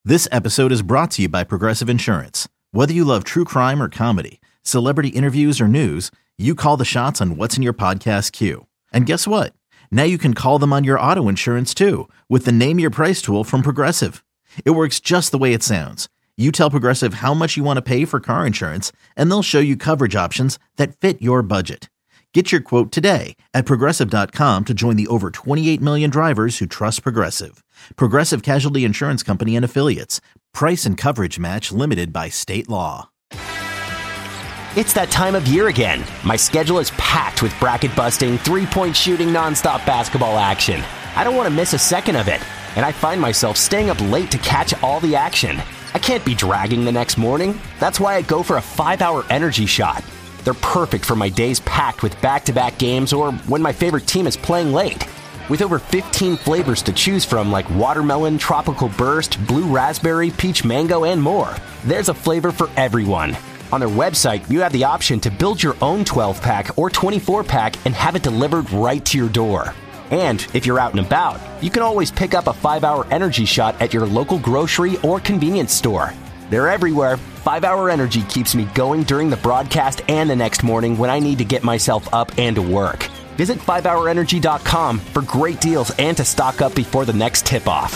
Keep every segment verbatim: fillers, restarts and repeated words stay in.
This episode is brought to you by Progressive Insurance. Whether you love true crime or comedy, celebrity interviews or news, you call the shots on what's in your podcast queue. And guess what? Now you can call them on your auto insurance too with the Name Your Price tool from Progressive. It works just the way it sounds. You tell Progressive how much you want to pay for car insurance, and they'll show you coverage options that fit your budget. Get your quote today at Progressive dot com to join the over twenty-eight million drivers who trust Progressive. Progressive Casualty Insurance Company and Affiliates. Price and coverage match limited by state law. It's that time of year again. My schedule is packed with bracket-busting, three-point shooting, nonstop basketball action. I don't want to miss a second of it, and I find myself staying up late to catch all the action. I can't be dragging the next morning. That's why I go for a five-hour energy shot. They're perfect for my days packed with back-to-back games or when my favorite team is playing late. With over fifteen flavors to choose from like watermelon, tropical burst, blue raspberry, peach mango, and more, there's a flavor for everyone. On their website, you have the option to build your own twelve-pack or twenty-four-pack and have it delivered right to your door. And if you're out and about, you can always pick up a five-hour energy shot at your local grocery or convenience store. They're everywhere. five-hour Energy keeps me going during the broadcast and the next morning when I need to get myself up and to work. Visit five hour energy dot com for great deals and to stock up before the next tip-off.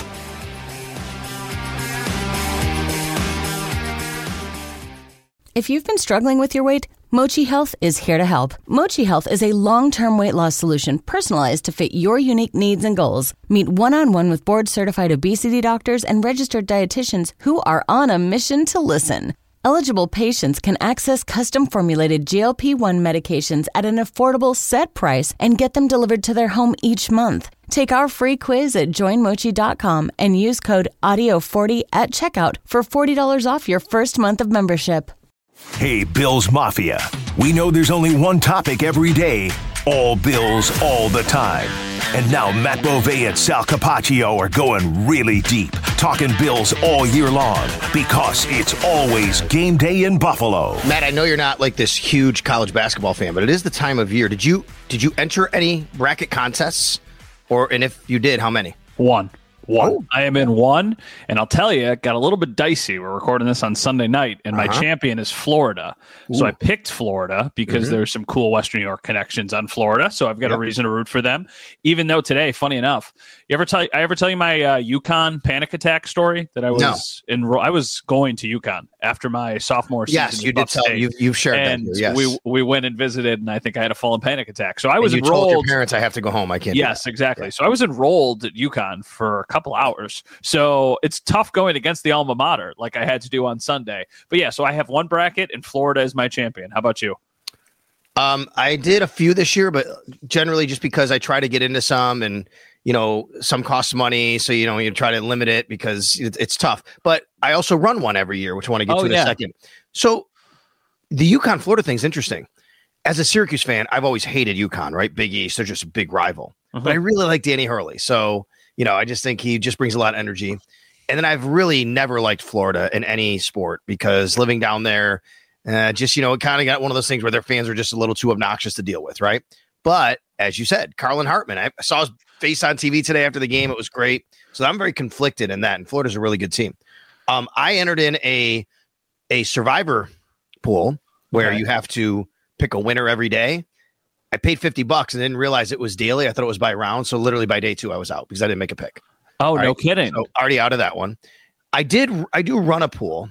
If you've been struggling with your weight, Mochi Health is here to help. Mochi Health is a long-term weight loss solution personalized to fit your unique needs and goals. Meet one-on-one with board-certified obesity doctors and registered dietitians who are on a mission to listen. Eligible patients can access custom-formulated G L P one medications at an affordable set price and get them delivered to their home each month. Take our free quiz at join mochi dot com and use code audio forty at checkout for forty dollars off your first month of membership. Hey, Bills Mafia. We know there's only one topic every day. All Bills, all the time. And now Matt Bove and Sal Capaccio are going really deep, talking Bills all year long, because it's always game day in Buffalo. Matt, I know you're not like this huge college basketball fan, but it is the time of year. Did you did you enter any bracket contests? Or, and if you did, how many? One. One. Oh. I am in one, and I'll tell you, it got a little bit dicey. We're recording this on Sunday night, and my uh-huh. champion is Florida. Ooh. So I picked Florida because mm-hmm. there's some cool Western New York connections on Florida, so I've got yep. a reason to root for them. Even though today, funny enough, you ever tell I ever tell you my uh, UConn panic attack story that I was no. in? I was going to UConn after my sophomore season. Yes, you did tell you you've shared and that. Yes. we we went and visited, and I think I had a full panic attack. So I was and you enrolled. Told your parents I have to go home. I can't. Yes, exactly. Yeah. So I was enrolled at UConn for a couple hours. So it's tough going against the alma mater like I had to do on Sunday. But yeah, so I have one bracket and Florida is my champion. How about you? Um, I did a few this year, but generally just because I try to get into some and, you know, some cost money. So, you know, you try to limit it because it, it's tough. But I also run one every year, which I want to get oh, to in yeah. a second. So the UConn Florida thing is interesting. As a Syracuse fan, I've always hated UConn, right? Big East, they're just a big rival. Uh-huh. But I really like Danny Hurley. So, you know, I just think he just brings a lot of energy. And then I've really never liked Florida in any sport because living down there, uh, just, you know, it kind of got one of those things where their fans are just a little too obnoxious to deal with, right? But as you said, Carlin Hartman, I saw his face on T V today after the game. It was great. So I'm very conflicted in that. And Florida's a really good team. Um, I entered in a, a survivor pool where okay. you have to pick a winner every day. I paid fifty bucks and didn't realize it was daily. I thought it was by round. So literally by day two, I was out because I didn't make a pick. Oh, All no right? kidding. So already out of that one. I did. I do run a pool,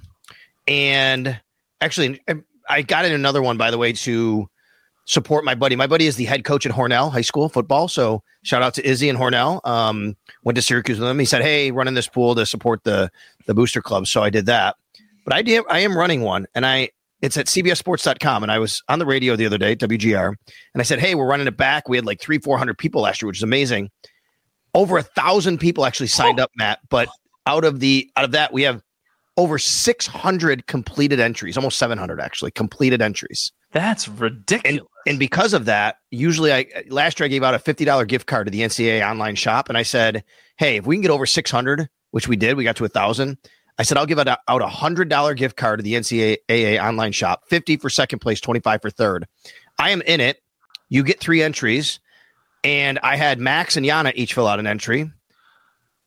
and actually I got in another one, by the way, to support my buddy. My buddy is the head coach at Hornell High School football. So shout out to Izzy and Hornell. Um, went to Syracuse with him. He said, hey, running this pool to support the, the booster club. So I did that, but I did, I am running one, and I, it's at C B S sports dot com. And I was on the radio the other day, W G R. And I said, hey, we're running it back. We had like three, four hundred people last year, which is amazing. Over a thousand people actually signed oh. up, Matt. But out of the, out of that, we have over six hundred completed entries, almost seven hundred actually completed entries. That's ridiculous. And, and because of that, usually I, last year I gave out a fifty dollars gift card to the N C double A online shop. And I said, hey, if we can get over six hundred, which we did, we got to a thousand. I said, I'll give out a one hundred dollars gift card to the N C double A online shop, fifty for second place, twenty-five for third. I am in it. You get three entries, and I had Max and Yana each fill out an entry.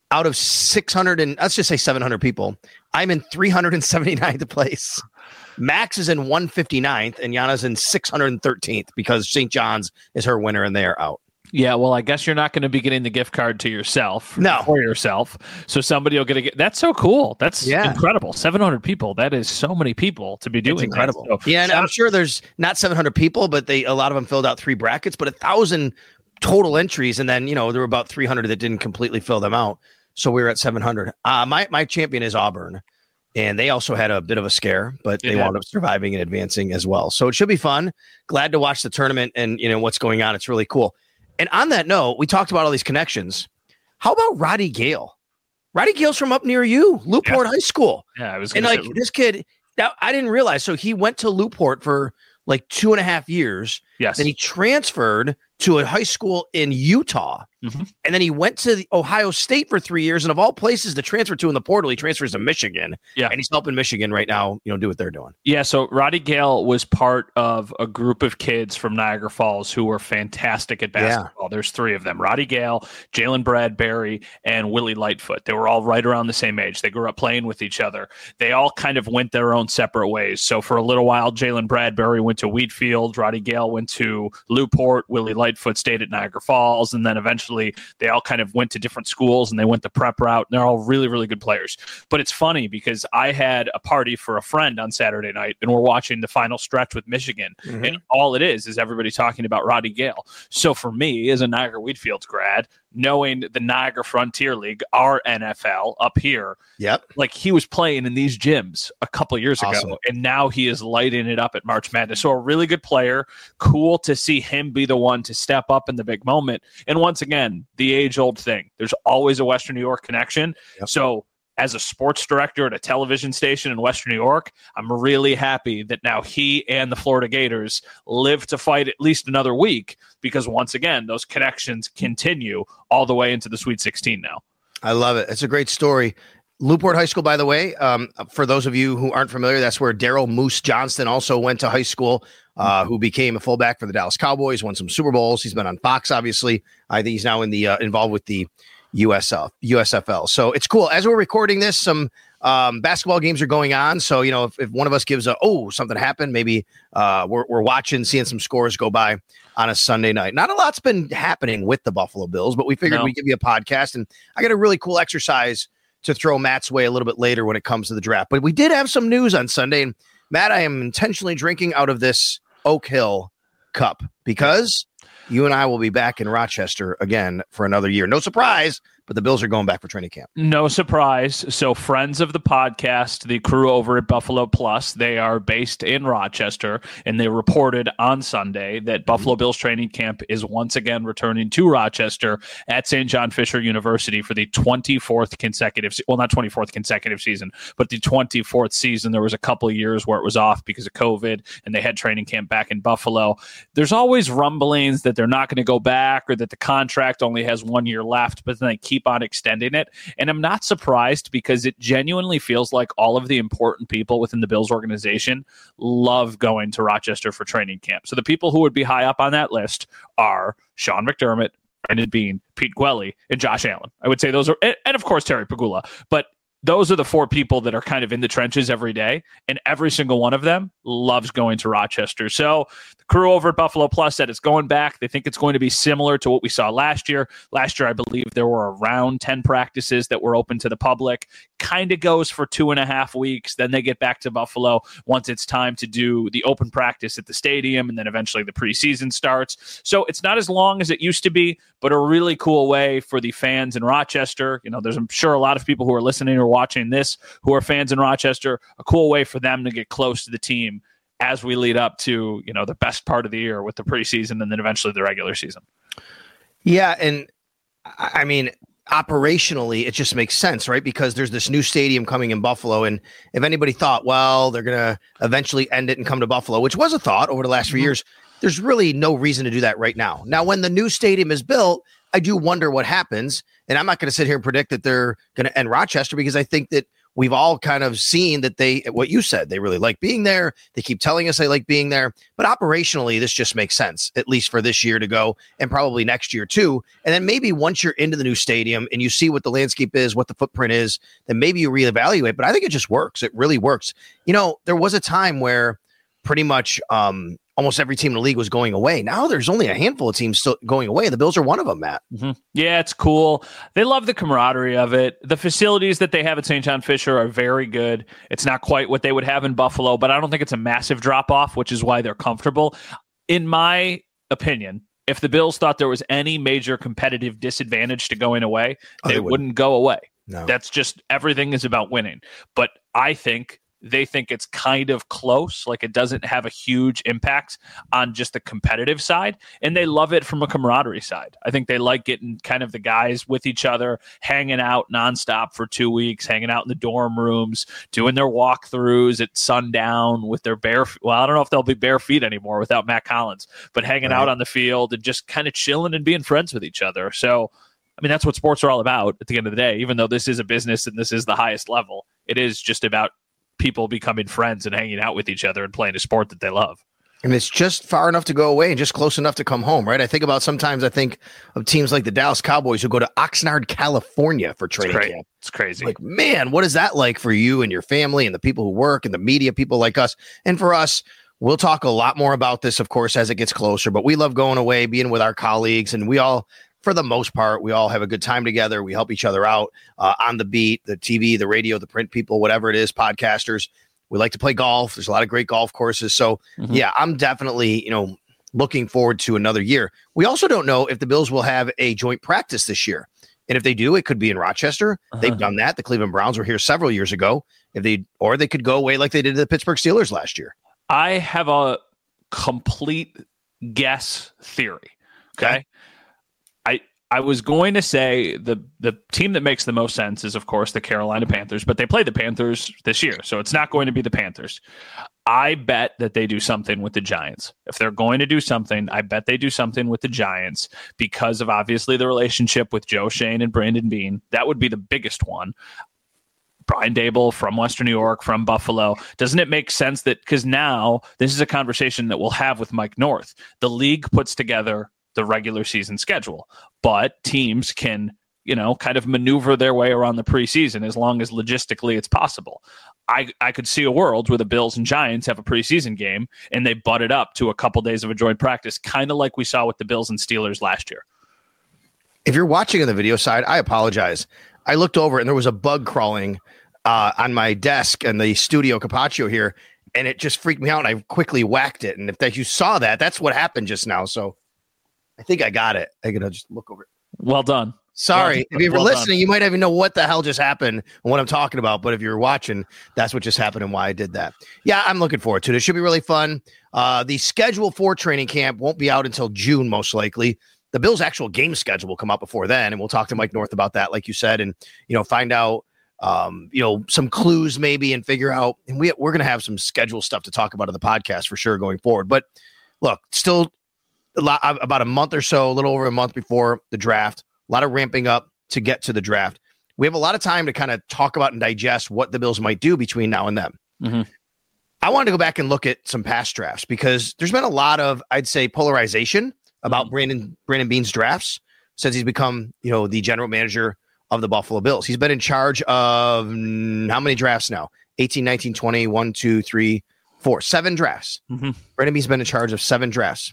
out of six hundred and let's just say seven hundred people, I'm in three hundred seventy-ninth place. Max is in one hundred fifty-ninth and Yana's in six hundred thirteenth because Saint John's is her winner and they are out. Yeah, well, I guess you're not going to be getting the gift card to yourself. No. For yourself. So somebody will get a get. That's so cool. That's yeah. incredible. seven hundred people. That is so many people to be doing. It's incredible. So, yeah, and I'm sure there's not seven hundred people, but they a lot of them filled out three brackets, but a thousand total entries. And then, you know, there were about three hundred that didn't completely fill them out. So we were at seven hundred. Uh, my, my champion is Auburn. And they also had a bit of a scare, but they wound up surviving and advancing as well. So it should be fun. Glad to watch the tournament and, you know, what's going on. It's really cool. And on that note, we talked about all these connections. How about Roddy Gale? Roddy Gale's from up near you, Newport yeah. High School. Yeah, I was and like say- this kid. Now I didn't realize. So he went to Newport for like two and a half years. Yes. Then he transferred to a high school in Utah. Mm-hmm. And then he went to the Ohio State for three years. And of all places to transfer to in the portal, he transfers to Michigan. Yeah. And he's helping Michigan right now, you know, do what they're doing. Yeah. So Roddy Gale was part of a group of kids from Niagara Falls who were fantastic at basketball. Yeah. There's three of them, Roddy Gale, Jalen Bradbury, and Willie Lightfoot. They were all right around the same age. They grew up playing with each other. They all kind of went their own separate ways. So for a little while, Jalen Bradbury went to Wheatfield, Roddy Gale went to Newport, Willie Lightfoot stayed at Niagara Falls, and then eventually they all kind of went to different schools and they went the prep route, and they're all really, really good players. But it's funny because I had a party for a friend on Saturday night, and we're watching the final stretch with Michigan, mm-hmm. and all it is is everybody talking about Roddy Gale. So for me, as a Niagara Wheatfield grad, knowing the Niagara Frontier League, our N F L up here, yep, like he was playing in these gyms a couple of years awesome. ago, and now he is lighting it up at March Madness. So a really good player. Cool to see him be the one to step up in the big moment. And once again, the age-old thing. There's always a Western New York connection. Yep. So as a sports director at a television station in Western New York, I'm really happy that now he and the Florida Gators live to fight at least another week, because once again, those connections continue all the way into the Sweet sixteen now. I love it. It's a great story. Newport High School, by the way, um, for those of you who aren't familiar, that's where Daryl Moose Johnston also went to high school, uh, who became a fullback for the Dallas Cowboys, won some Super Bowls. He's been on Fox, obviously. I think he's now in the uh, involved with the U S L, U S F L. So it's cool. As we're recording this, some um, basketball games are going on. So, you know, if, if one of us gives a, oh, something happened, maybe uh, we're, we're watching, seeing some scores go by on a Sunday night. Not a lot's been happening with the Buffalo Bills, but we figured no. we'd give you a podcast. And I got a really cool exercise to throw Matt's way a little bit later when it comes to the draft. But we did have some news on Sunday. And Matt, I am intentionally drinking out of this Oak Hill cup because you and I will be back in Rochester again for another year. No surprise, but the Bills are going back for training camp. No surprise. So friends of the podcast, the crew over at Buffalo Plus, they are based in Rochester, and they reported on Sunday that mm-hmm. Buffalo Bills training camp is once again returning to Rochester at Saint John Fisher University for the twenty-fourth consecutive, well, not twenty-fourth consecutive season, but the twenty-fourth season. There was a couple of years where it was off because of COVID, and they had training camp back in Buffalo. There's always rumblings that they're not going to go back or that the contract only has one year left, but then they keep on extending it. And I'm not surprised because it genuinely feels like all of the important people within the Bills organization love going to Rochester for training camp. So the people who would be high up on that list are Sean McDermott, Brandon Beane, Pete Gwelly, and Josh Allen. I would say those are, and of course, Terry Pagula. But those are the four people that are kind of in the trenches every day, and every single one of them loves going to Rochester. So the crew over at Buffalo Plus said it's going back. They think it's going to be similar to what we saw last year. Last year, I believe there were around ten practices that were open to the public. Kind of goes for two and a half weeks. Then they get back to Buffalo once it's time to do the open practice at the stadium, and then eventually the preseason starts. So it's not as long as it used to be, but a really cool way for the fans in Rochester. You know, there's, I'm sure, a lot of people who are listening or watching this who are fans in Rochester, a cool way for them to get close to the team as we lead up to, you know, the best part of the year with the preseason and then eventually the regular season. Yeah. And I mean, operationally, it just makes sense, right? Because there's this new stadium coming in Buffalo. And if anybody thought, well, they're going to eventually end it and come to Buffalo, which was a thought over the last few mm-hmm. years, there's really no reason to do that right now. Now, when the new stadium is built, I do wonder what happens. And I'm not going to sit here and predict that they're going to end Rochester, because I think that we've all kind of seen that they, what you said, they really like being there. They keep telling us they like being there, but operationally, this just makes sense, at least for this year to go and probably next year too. And then maybe once you're into the new stadium and you see what the landscape is, what the footprint is, then maybe you reevaluate. But I think it just works. It really works. You know, there was a time where pretty much um, almost every team in the league was going away. Now there's only a handful of teams still going away. The Bills are one of them, Matt. Mm-hmm. Yeah, it's cool. They love the camaraderie of it. The facilities that they have at Saint John Fisher are very good. It's not quite what they would have in Buffalo, but I don't think it's a massive drop off, which is why they're comfortable. In my opinion, if the Bills thought there was any major competitive disadvantage to going away, oh, they, they wouldn't. wouldn't go away. No. That's just, everything is about winning. But I think they think it's kind of close, like it doesn't have a huge impact on just the competitive side, and they love it from a camaraderie side. I think they like getting kind of the guys with each other, hanging out nonstop for two weeks, hanging out in the dorm rooms, doing their walkthroughs at sundown with their bare, well, I don't know if they'll be bare feet anymore without Matt Collins, but hanging right out on the field and just kind of chilling and being friends with each other. So, I mean, that's what sports are all about at the end of the day. Even though this is a business and this is the highest level, it is just about people becoming friends and hanging out with each other and playing a sport that they love. And it's just far enough to go away and just close enough to come home, right? I think about sometimes I think of teams like the Dallas Cowboys who go to Oxnard, California for training it's camp. It's crazy. Like, man, what is that like for you and your family and the people who work and the media people like us? And for us, we'll talk a lot more about this, of course, as it gets closer, but we love going away, being with our colleagues, and we all, for the most part, we all have a good time together. We help each other out uh, on the beat, the T V, the radio, the print people, whatever it is, podcasters. We like to play golf. There's a lot of great golf courses. So, mm-hmm. yeah, I'm definitely, you know, looking forward to another year. We also don't know if the Bills will have a joint practice this year. And if they do, it could be in Rochester. Uh-huh. They've done that. The Cleveland Browns were here several years ago. If they, or they could go away like they did to the Pittsburgh Steelers last year. I have a complete guess theory. Okay. okay. I, I was going to say the the team that makes the most sense is, of course, the Carolina Panthers, but they play the Panthers this year, so it's not going to be the Panthers. I bet that they do something with the Giants. If they're going to do something, I bet they do something with the Giants because of obviously the relationship with Joe Schoen and Brandon Beane. That would be the biggest one. Brian Daboll from Western New York, from Buffalo. Doesn't it make sense that, because now this is a conversation that we'll have with Mike North. The league puts together the regular season schedule, but teams can, you know, kind of maneuver their way around the preseason as long as logistically it's possible. I, I could see a world where the Bills and Giants have a preseason game and they butt it up to a couple days of a joint practice, kind of like we saw with the Bills and Steelers last year. If you're watching on the video side, I apologize. I looked over and there was a bug crawling uh, on my desk in the studio Capaccio here, and it just freaked me out. And I quickly whacked it. And if that you saw that, that's what happened just now. So I think I got it. I gotta just look over it. Well done. Sorry. Well, if you were well listening, done. You might even know what the hell just happened and what I'm talking about. But if you're watching, that's what just happened and why I did that. Yeah, I'm looking forward to it. It should be really fun. Uh, the schedule for training camp won't be out until June, most likely. The Bills' actual game schedule will come out before then, and we'll talk to Mike North about that, like you said, and you know, find out um, you know, some clues maybe and figure out. And we we're gonna have some schedule stuff to talk about in the podcast for sure going forward. But look, still. A lot, about a month or so, a little over a month before the draft, a lot of ramping up to get to the draft. We have a lot of time to kind of talk about and digest what the Bills might do between now and then. Mm-hmm. I wanted to go back and look at some past drafts because there's been a lot of, I'd say, polarization about mm-hmm. Brandon Brandon Beane's drafts since he's become, you know, the general manager of the Buffalo Bills. He's been in charge of mm, how many drafts now? eighteen, nineteen, twenty, one, two, three, four, seven drafts. Mm-hmm. Brandon Beane's been in charge of seven drafts.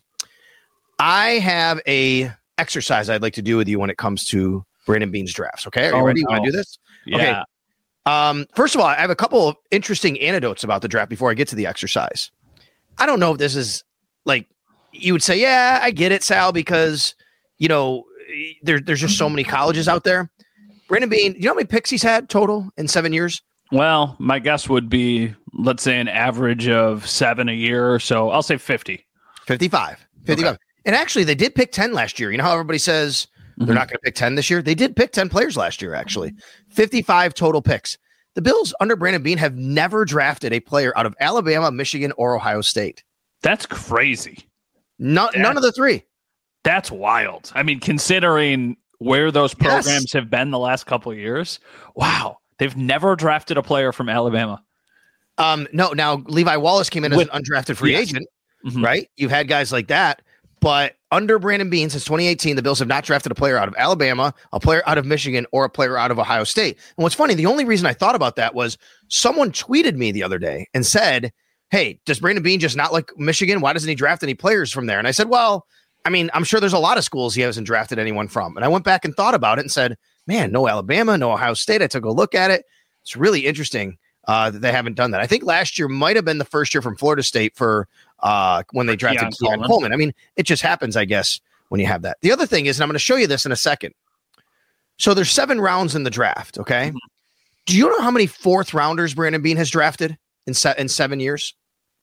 I have a exercise I'd like to do with you when it comes to Brandon Beane's drafts. Okay. Are you oh, ready? No. You want to do this? Yeah. Okay. Um, first of all, I have a couple of interesting anecdotes about the draft before I get to the exercise. I don't know if this is like, you would say, yeah, I get it, Sal, because, you know, there, there's just so many colleges out there. Brandon Beane, you know how many picks he's had total in seven years? Well, my guess would be, let's say an average of seven a year. So I'll say fifty. fifty-five. fifty-five. Okay. And actually, they did pick ten last year. You know how everybody says mm-hmm. they're not going to pick ten this year? They did pick ten players last year, actually. fifty-five total picks. The Bills, under Brandon Beane, have never drafted a player out of Alabama, Michigan, or Ohio State. That's crazy. No, that's, none of the three. That's wild. I mean, considering where those programs yes. have been the last couple of years, wow. They've never drafted a player from Alabama. Um, no, now Levi Wallace came in as With, an undrafted free yes. agent, mm-hmm. right? You've had guys like that, but under Brandon Beane since twenty eighteen, the Bills have not drafted a player out of Alabama, a player out of Michigan, or a player out of Ohio State. And what's funny, the only reason I thought about that was someone tweeted me the other day and said, hey, does Brandon Beane just not like Michigan? Why doesn't he draft any players from there? And I said, well, I mean, I'm sure there's a lot of schools he hasn't drafted anyone from. And I went back and thought about it and said, man, no Alabama, no Ohio State. I took a look at it. It's really interesting uh, that they haven't done that. I think last year might have been the first year from Florida State for uh, when they drafted Keon Coleman. Coleman. I mean, it just happens, I guess, when you have that. The other thing is, and I'm going to show you this in a second. So there's seven rounds in the draft, okay? Mm-hmm. Do you know how many fourth rounders Brandon Beane has drafted in, se- in seven years?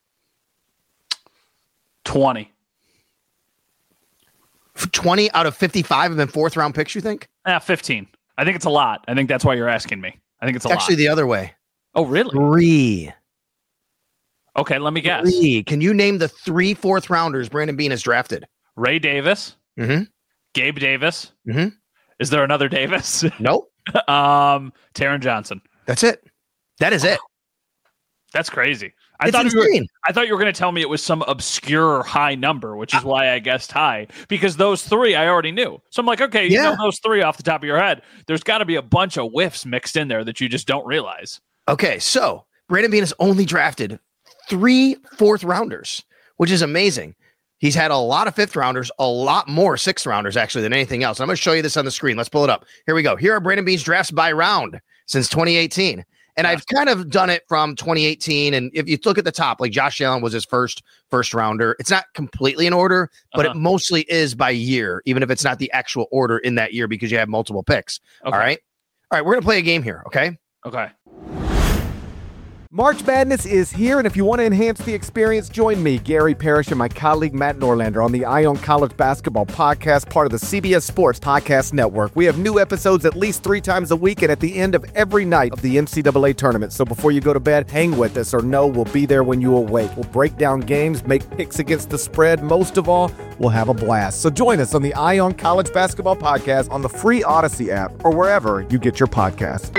twenty. twenty out of fifty-five have been fourth round picks, you think? Ah, fifteen. I think it's a lot. I think that's why you're asking me. I think it's a it's actually lot. the other way. Oh, really? Three. Okay, let me guess. Three. Can you name the three fourth rounders Brandon Beane has drafted? Ray Davis. Mm-hmm. Gabe Davis. Mm-hmm. Is there another Davis? Nope. um, Taron Johnson. That's it. That is wow. it. That's crazy. I it's thought insane. you were, I thought you were going to tell me it was some obscure high number, which is why I guessed high, because those three I already knew. So I'm like, okay, you yeah. know those three off the top of your head. There's got to be a bunch of whiffs mixed in there that you just don't realize. Okay, so Brandon Beane has only drafted three fourth rounders, which is amazing. He's had a lot of fifth rounders, a lot more sixth rounders actually than anything else. And I'm going to show you this on the screen. Let's pull it up. Here we go. Here are Brandon Beane's drafts by round since twenty eighteen. And I've kind of done it from twenty eighteen. And if you look at the top, like Josh Allen was his first first rounder. It's not completely in order, but uh-huh. it mostly is by year, even if it's not the actual order in that year because you have multiple picks. Okay. All right. All right. We're going to play a game here. Okay. Okay. March Madness is here, and if you want to enhance the experience, join me, Gary Parrish, and my colleague Matt Norlander on the Eye on College Basketball Podcast, part of the C B S Sports Podcast Network. We have new episodes at least three times a week and at the end of every night of the N C double A tournament. So before you go to bed, hang with us or know we'll be there when you awake. We'll break down games, make picks against the spread. Most of all, we'll have a blast. So join us on the Eye on College Basketball Podcast on the free Odyssey app or wherever you get your podcasts.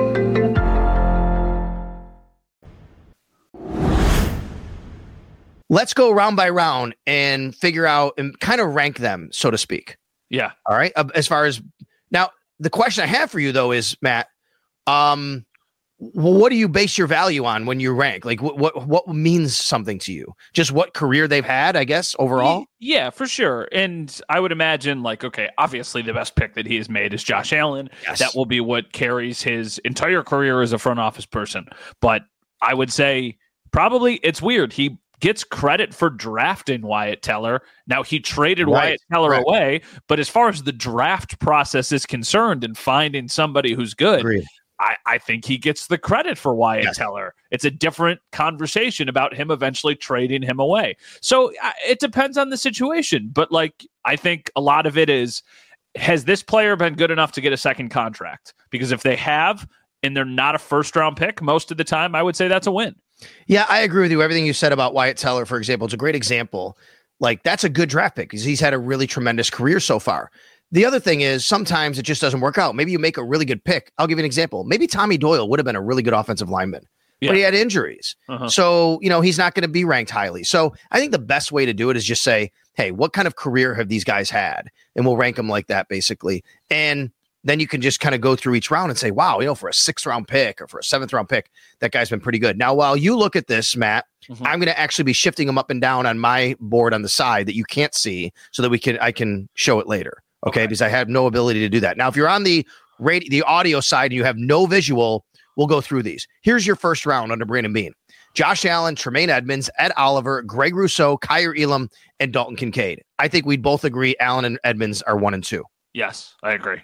Let's go round by round and figure out and kind of rank them, so to speak. Yeah. All right. Uh, as far as now, the question I have for you, though, is, Matt, um, what do you base your value on when you rank? Like what, what, what means something to you? Just what career they've had, I guess, overall? Yeah, for sure. And I would imagine, like, okay, obviously the best pick that he has made is Josh Allen. Yes. That will be what carries his entire career as a front office person. But I would say probably it's weird. He gets credit for drafting Wyatt Teller. Now, he traded right, Wyatt Teller right. away, but as far as the draft process is concerned and finding somebody who's good, I, I think he gets the credit for Wyatt yes. Teller. It's a different conversation about him eventually trading him away. So uh, it depends on the situation. But, like, I think a lot of it is, has this player been good enough to get a second contract? Because if they have, and they're not a first-round pick most of the time, I would say that's a win. Yeah, I agree with you. Everything you said about Wyatt Teller, for example, it's a great example. Like, that's a good draft pick because he's had a really tremendous career so far. The other thing is sometimes it just doesn't work out. Maybe you make a really good pick. I'll give you an example. Maybe Tommy Doyle would have been a really good offensive lineman, yeah. but he had injuries. Uh-huh. So, you know, he's not going to be ranked highly. So I think the best way to do it is just say, hey, what kind of career have these guys had? And we'll rank them like that, basically. And then you can just kind of go through each round and say, wow, you know, for a sixth round pick or for a seventh round pick, that guy's been pretty good. Now, while you look at this, Matt, mm-hmm. I'm going to actually be shifting them up and down on my board on the side that you can't see so that we can, I can show it later. Okay. okay. Because I have no ability to do that. Now, if you're on the radio, the audio side and you have no visual, we'll go through these. Here's your first round under Brandon Beane: Josh Allen, Tremaine Edmonds, Ed Oliver, Greg Rousseau, Kyer Elam, and Dalton Kincaid. I think we'd both agree Allen and Edmonds are one and two. Yes, I agree.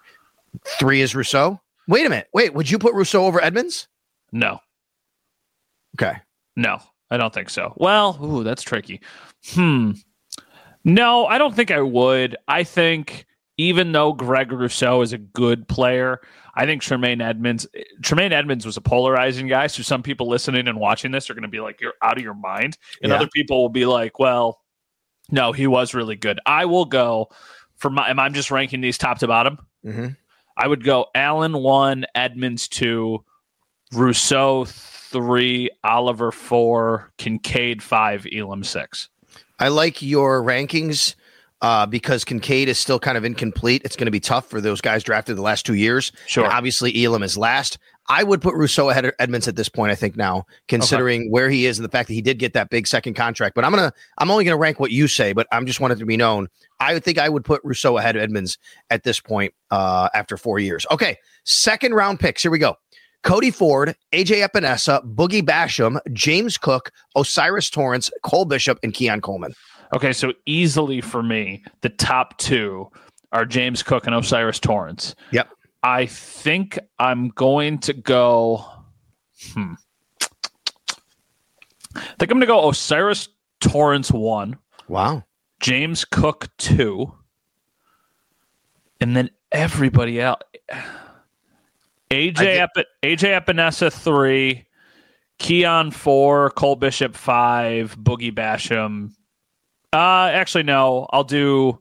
Three is Rousseau. Wait a minute. Wait, would you put Rousseau over Edmonds? No. Okay. No, I don't think so. Well, ooh, that's tricky. Hmm. No, I don't think I would. I think even though Greg Rousseau is a good player, I think Tremaine Edmonds, Tremaine Edmonds was a polarizing guy. So some people listening and watching this are going to be like, you're out of your mind. And yeah. other people will be like, well, no, he was really good. I will go for my, am I just ranking these top to bottom? Mm-hmm. I would go Allen one, Edmonds two, Rousseau three, Oliver four, Kincaid five, Elam six. I like your rankings uh, because Kincaid is still kind of incomplete. It's going to be tough for those guys drafted the last two years. Sure. And obviously, Elam is last. I would put Rousseau ahead of Edmonds at this point, I think now, considering okay. where he is and the fact that he did get that big second contract. But I'm gonna, I'm only gonna rank what you say, but I'm just wanted to be known. I would think I would put Rousseau ahead of Edmonds at this point uh, after four years. Okay, second round picks. Here we go. Cody Ford, A J Epinesa, Boogie Basham, James Cook, Osiris Torrance, Cole Bishop, and Keon Coleman. Okay, so easily for me, the top two are James Cook and Osiris Torrance. Yep. I think I'm going to go. Hmm. I think I'm going to go Osiris Torrance one. Wow. James Cook two. And then everybody else. A J think- Ep- A J Epinesa three. Keon four. Cole Bishop five. Boogie Basham. Uh, actually, no. I'll do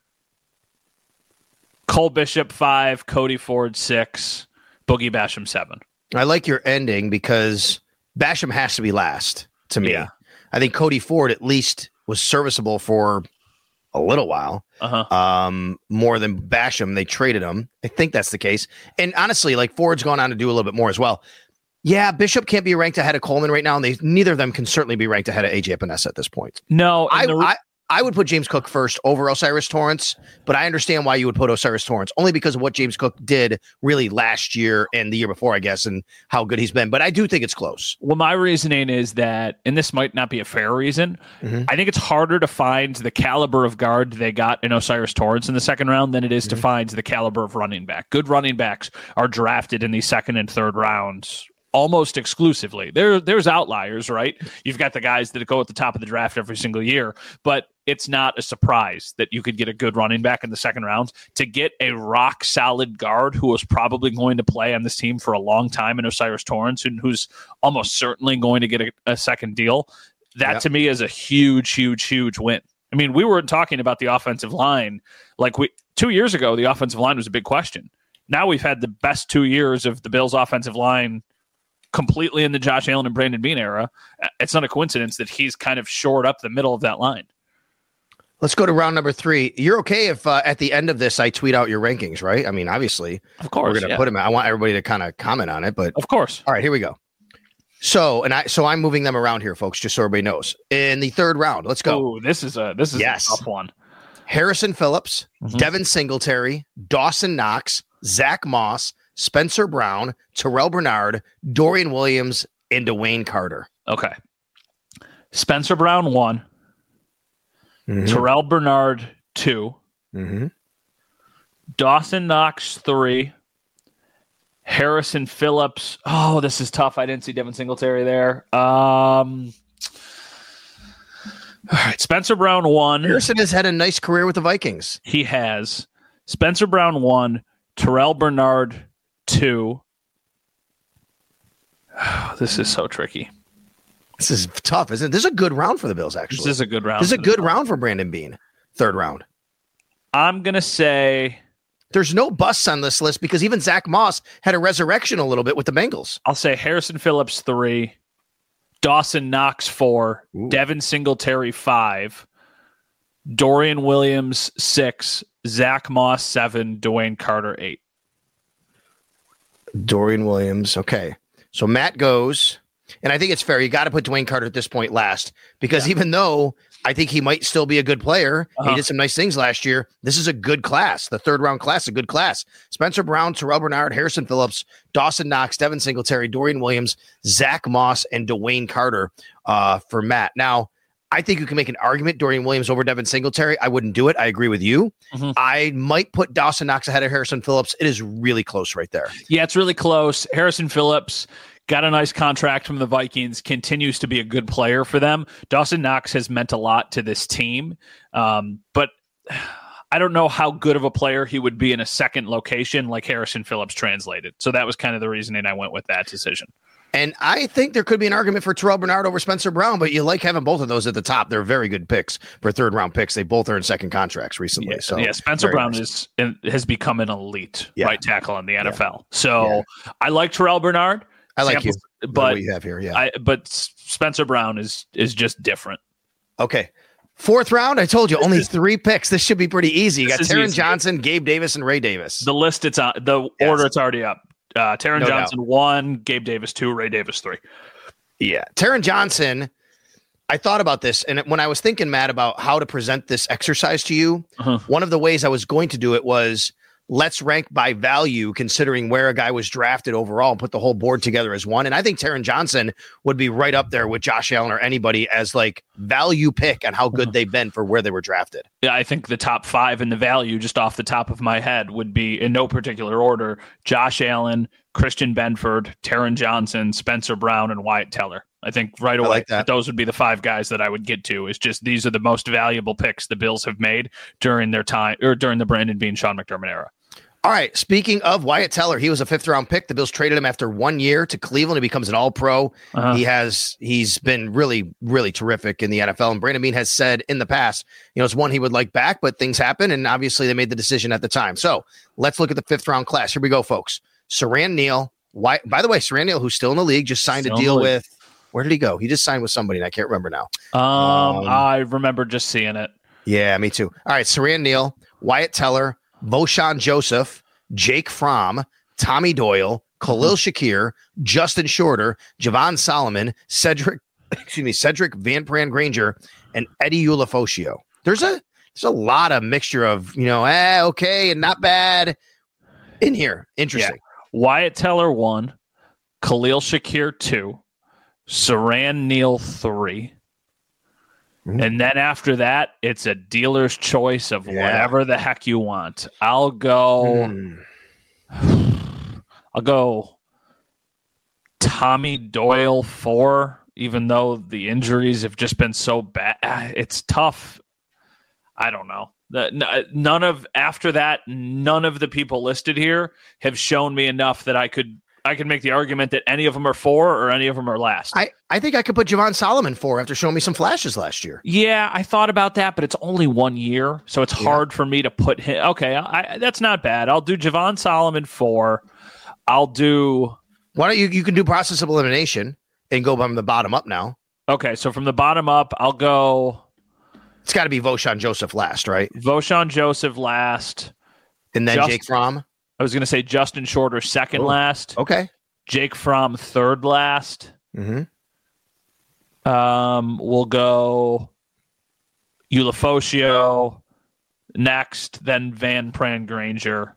Cole Bishop five, Cody Ford six, Boogie Basham seven. I like your ending because Basham has to be last to me. Yeah. I think Cody Ford at least was serviceable for a little while. Uh-huh. Um, more than Basham. They traded him. I think that's the case. And honestly, like Ford's gone on to do a little bit more as well. Yeah, Bishop can't be ranked ahead of Coleman right now, and they neither of them can certainly be ranked ahead of A J Epinesa at this point. No, I, the, I I would put James Cook first over Osiris Torrance, but I understand why you would put Osiris Torrance, only because of what James Cook did really last year and the year before, I guess, and how good he's been. But I do think it's close. Well, my reasoning is that, and this might not be a fair reason, mm-hmm. I think it's harder to find the caliber of guard they got in Osiris Torrance in the second round than it is mm-hmm. to find the caliber of running back. Good running backs are drafted in the second and third rounds almost exclusively. There, there's outliers, right? You've got the guys that go at the top of the draft every single year, but it's not a surprise that you could get a good running back in the second round. To get a rock solid guard who is probably going to play on this team for a long time in Osiris Torrance, and who's almost certainly going to get a, a second deal, that yep. to me is a huge, huge, huge win. I mean, we were talking about the offensive line. Like we two years ago, the offensive line was a big question. Now we've had the best two years of the Bills' offensive line completely in the Josh Allen and Brandon Beane era. It's not a coincidence that he's kind of shored up the middle of that line. Let's go to round number three. You're okay if uh, at the end of this I tweet out your rankings, right? I mean, obviously, of course, we're going to yeah. put them out. I want everybody to kind of comment on it, but of course. All right, here we go. So, and I, so I'm moving them around here, folks, just so everybody knows. In the third round, let's go. Oh, this is a this is yes. a tough one. Harrison Phillips, mm-hmm. Devin Singletary, Dawson Knox, Zach Moss, Spencer Brown, Terrell Bernard, Dorian Williams, and Dwayne Carter. Okay. Spencer Brown one. Mm-hmm. Terrell Bernard two. Mm-hmm. Dawson Knox three. Harrison Phillips. Oh, this is tough. I didn't see Devin Singletary there. Um, all right. Spencer Brown one. Harrison has had a nice career with the Vikings. He has. Spencer Brown one. Terrell Bernard two. Oh, this is so tricky. This is tough, isn't it? This is a good round for the Bills, actually. This is a good round. This is a good round for Brandon Beane. Third round. I'm going to say... There's no busts on this list because even Zach Moss had a resurrection a little bit with the Bengals. I'll say Harrison Phillips three, Dawson Knox four, Ooh. Devin Singletary five, Dorian Williams six, Zach Moss seven, Dwayne Carter eight. Dorian Williams. Okay. So Matt goes, and I think it's fair. You got to put Dwayne Carter at this point last because yeah. even though I think he might still be a good player, uh-huh. he did some nice things last year. This is a good class. The third round class, a good class. Spencer Brown, Terrell Bernard, Harrison Phillips, Dawson Knox, Devin Singletary, Dorian Williams, Zach Moss, and Dwayne Carter uh, for Matt. Now, I think you can make an argument Dorian Williams over Devin Singletary. I wouldn't do it. I agree with you. Mm-hmm. I might put Dawson Knox ahead of Harrison Phillips. It is really close right there. Yeah, it's really close. Harrison Phillips got a nice contract from the Vikings, continues to be a good player for them. Dawson Knox has meant a lot to this team, um, but I don't know how good of a player he would be in a second location like Harrison Phillips translated. So that was kind of the reasoning I went with that decision. And I think there could be an argument for Terrell Bernard over Spencer Brown, but you like having both of those at the top. They're very good picks for third round picks. They both earned second contracts recently. Yeah, so yeah, Spencer Brown nice. is has become an elite yeah. right tackle in the N F L. Yeah. So yeah. I like Terrell Bernard. I like Samples, you, but what you have here, yeah. I, but Spencer Brown is is just different. Okay. Fourth round, I told you, only three picks. This should be pretty easy. You got Taron Johnson, Gabe Davis, and Ray Davis. The list, it's on the yes. order, it's already up. Uh, Taron no Johnson, doubt. one, Gabe Davis, two, Ray Davis, three. Yeah. Taron Johnson, I thought about this, and when I was thinking, Matt, about how to present this exercise to you, uh-huh. one of the ways I was going to do it was let's rank by value, considering where a guy was drafted overall, and put the whole board together as one. And I think Taron Johnson would be right up there with Josh Allen or anybody as like value pick on how good they've been for where they were drafted. Yeah, I think the top five in the value, just off the top of my head, would be in no particular order: Josh Allen, Christian Benford, Taron Johnson, Spencer Brown, and Wyatt Teller. I think right away like that. Those would be the five guys that I would get to. Is just these are the most valuable picks the Bills have made during their time or during the Brandon Beane, Sean McDermott era. All right. Speaking of Wyatt Teller, he was a fifth round pick. The Bills traded him after one year to Cleveland. He becomes an all pro. Uh-huh. He has, he's been really, really terrific in the N F L. And Brandon Beane has said in the past, you know, it's one he would like back, but things happen. And obviously they made the decision at the time. So let's look at the fifth round class. Here we go, folks. Siran Neal. Why, by the way, Siran Neal, who's still in the league, just signed still a deal with, where did he go? He just signed with somebody and I can't remember now. Um, um I remember just seeing it. Yeah, me too. All right. Siran Neal, Wyatt Teller, Voshon Joseph, Jake Fromm, Tommy Doyle, Khalil Shakir, Justin Shorter, Javon Solomon, Cedric, excuse me, Cedric Van Pran Granger, and Eddie Ulofoshio. There's a there's a lot of mixture of, you know, eh, okay, and not bad in here. Interesting. Yeah. Wyatt Teller one, Khalil Shakir two, Siran Neal three. And then after that, it's a dealer's choice of yeah. whatever the heck you want. I'll go. Mm. I'll go. Tommy Doyle four, even though the injuries have just been so bad. It's tough. I don't know. The, none of after that, none of the people listed here have shown me enough that I could. I can make the argument that any of them are four or any of them are last. I, I think I could put Javon Solomon four after showing me some flashes last year. Yeah, I thought about that, but it's only one year, so it's yeah. hard for me to put him. Okay, I, that's not bad. I'll do Javon Solomon four. I'll do. Why don't you? You can do process of elimination and go from the bottom up now. Okay, so from the bottom up, I'll go. It's got to be Voshon Joseph last, right? Voshon Joseph last, and then Just, Jake Fromm. I was going to say Justin Shorter second Ooh. last. Okay. Jake Fromm third last. Mm-hmm. Um, we'll go Ulofoshio next, then Van Pran Granger.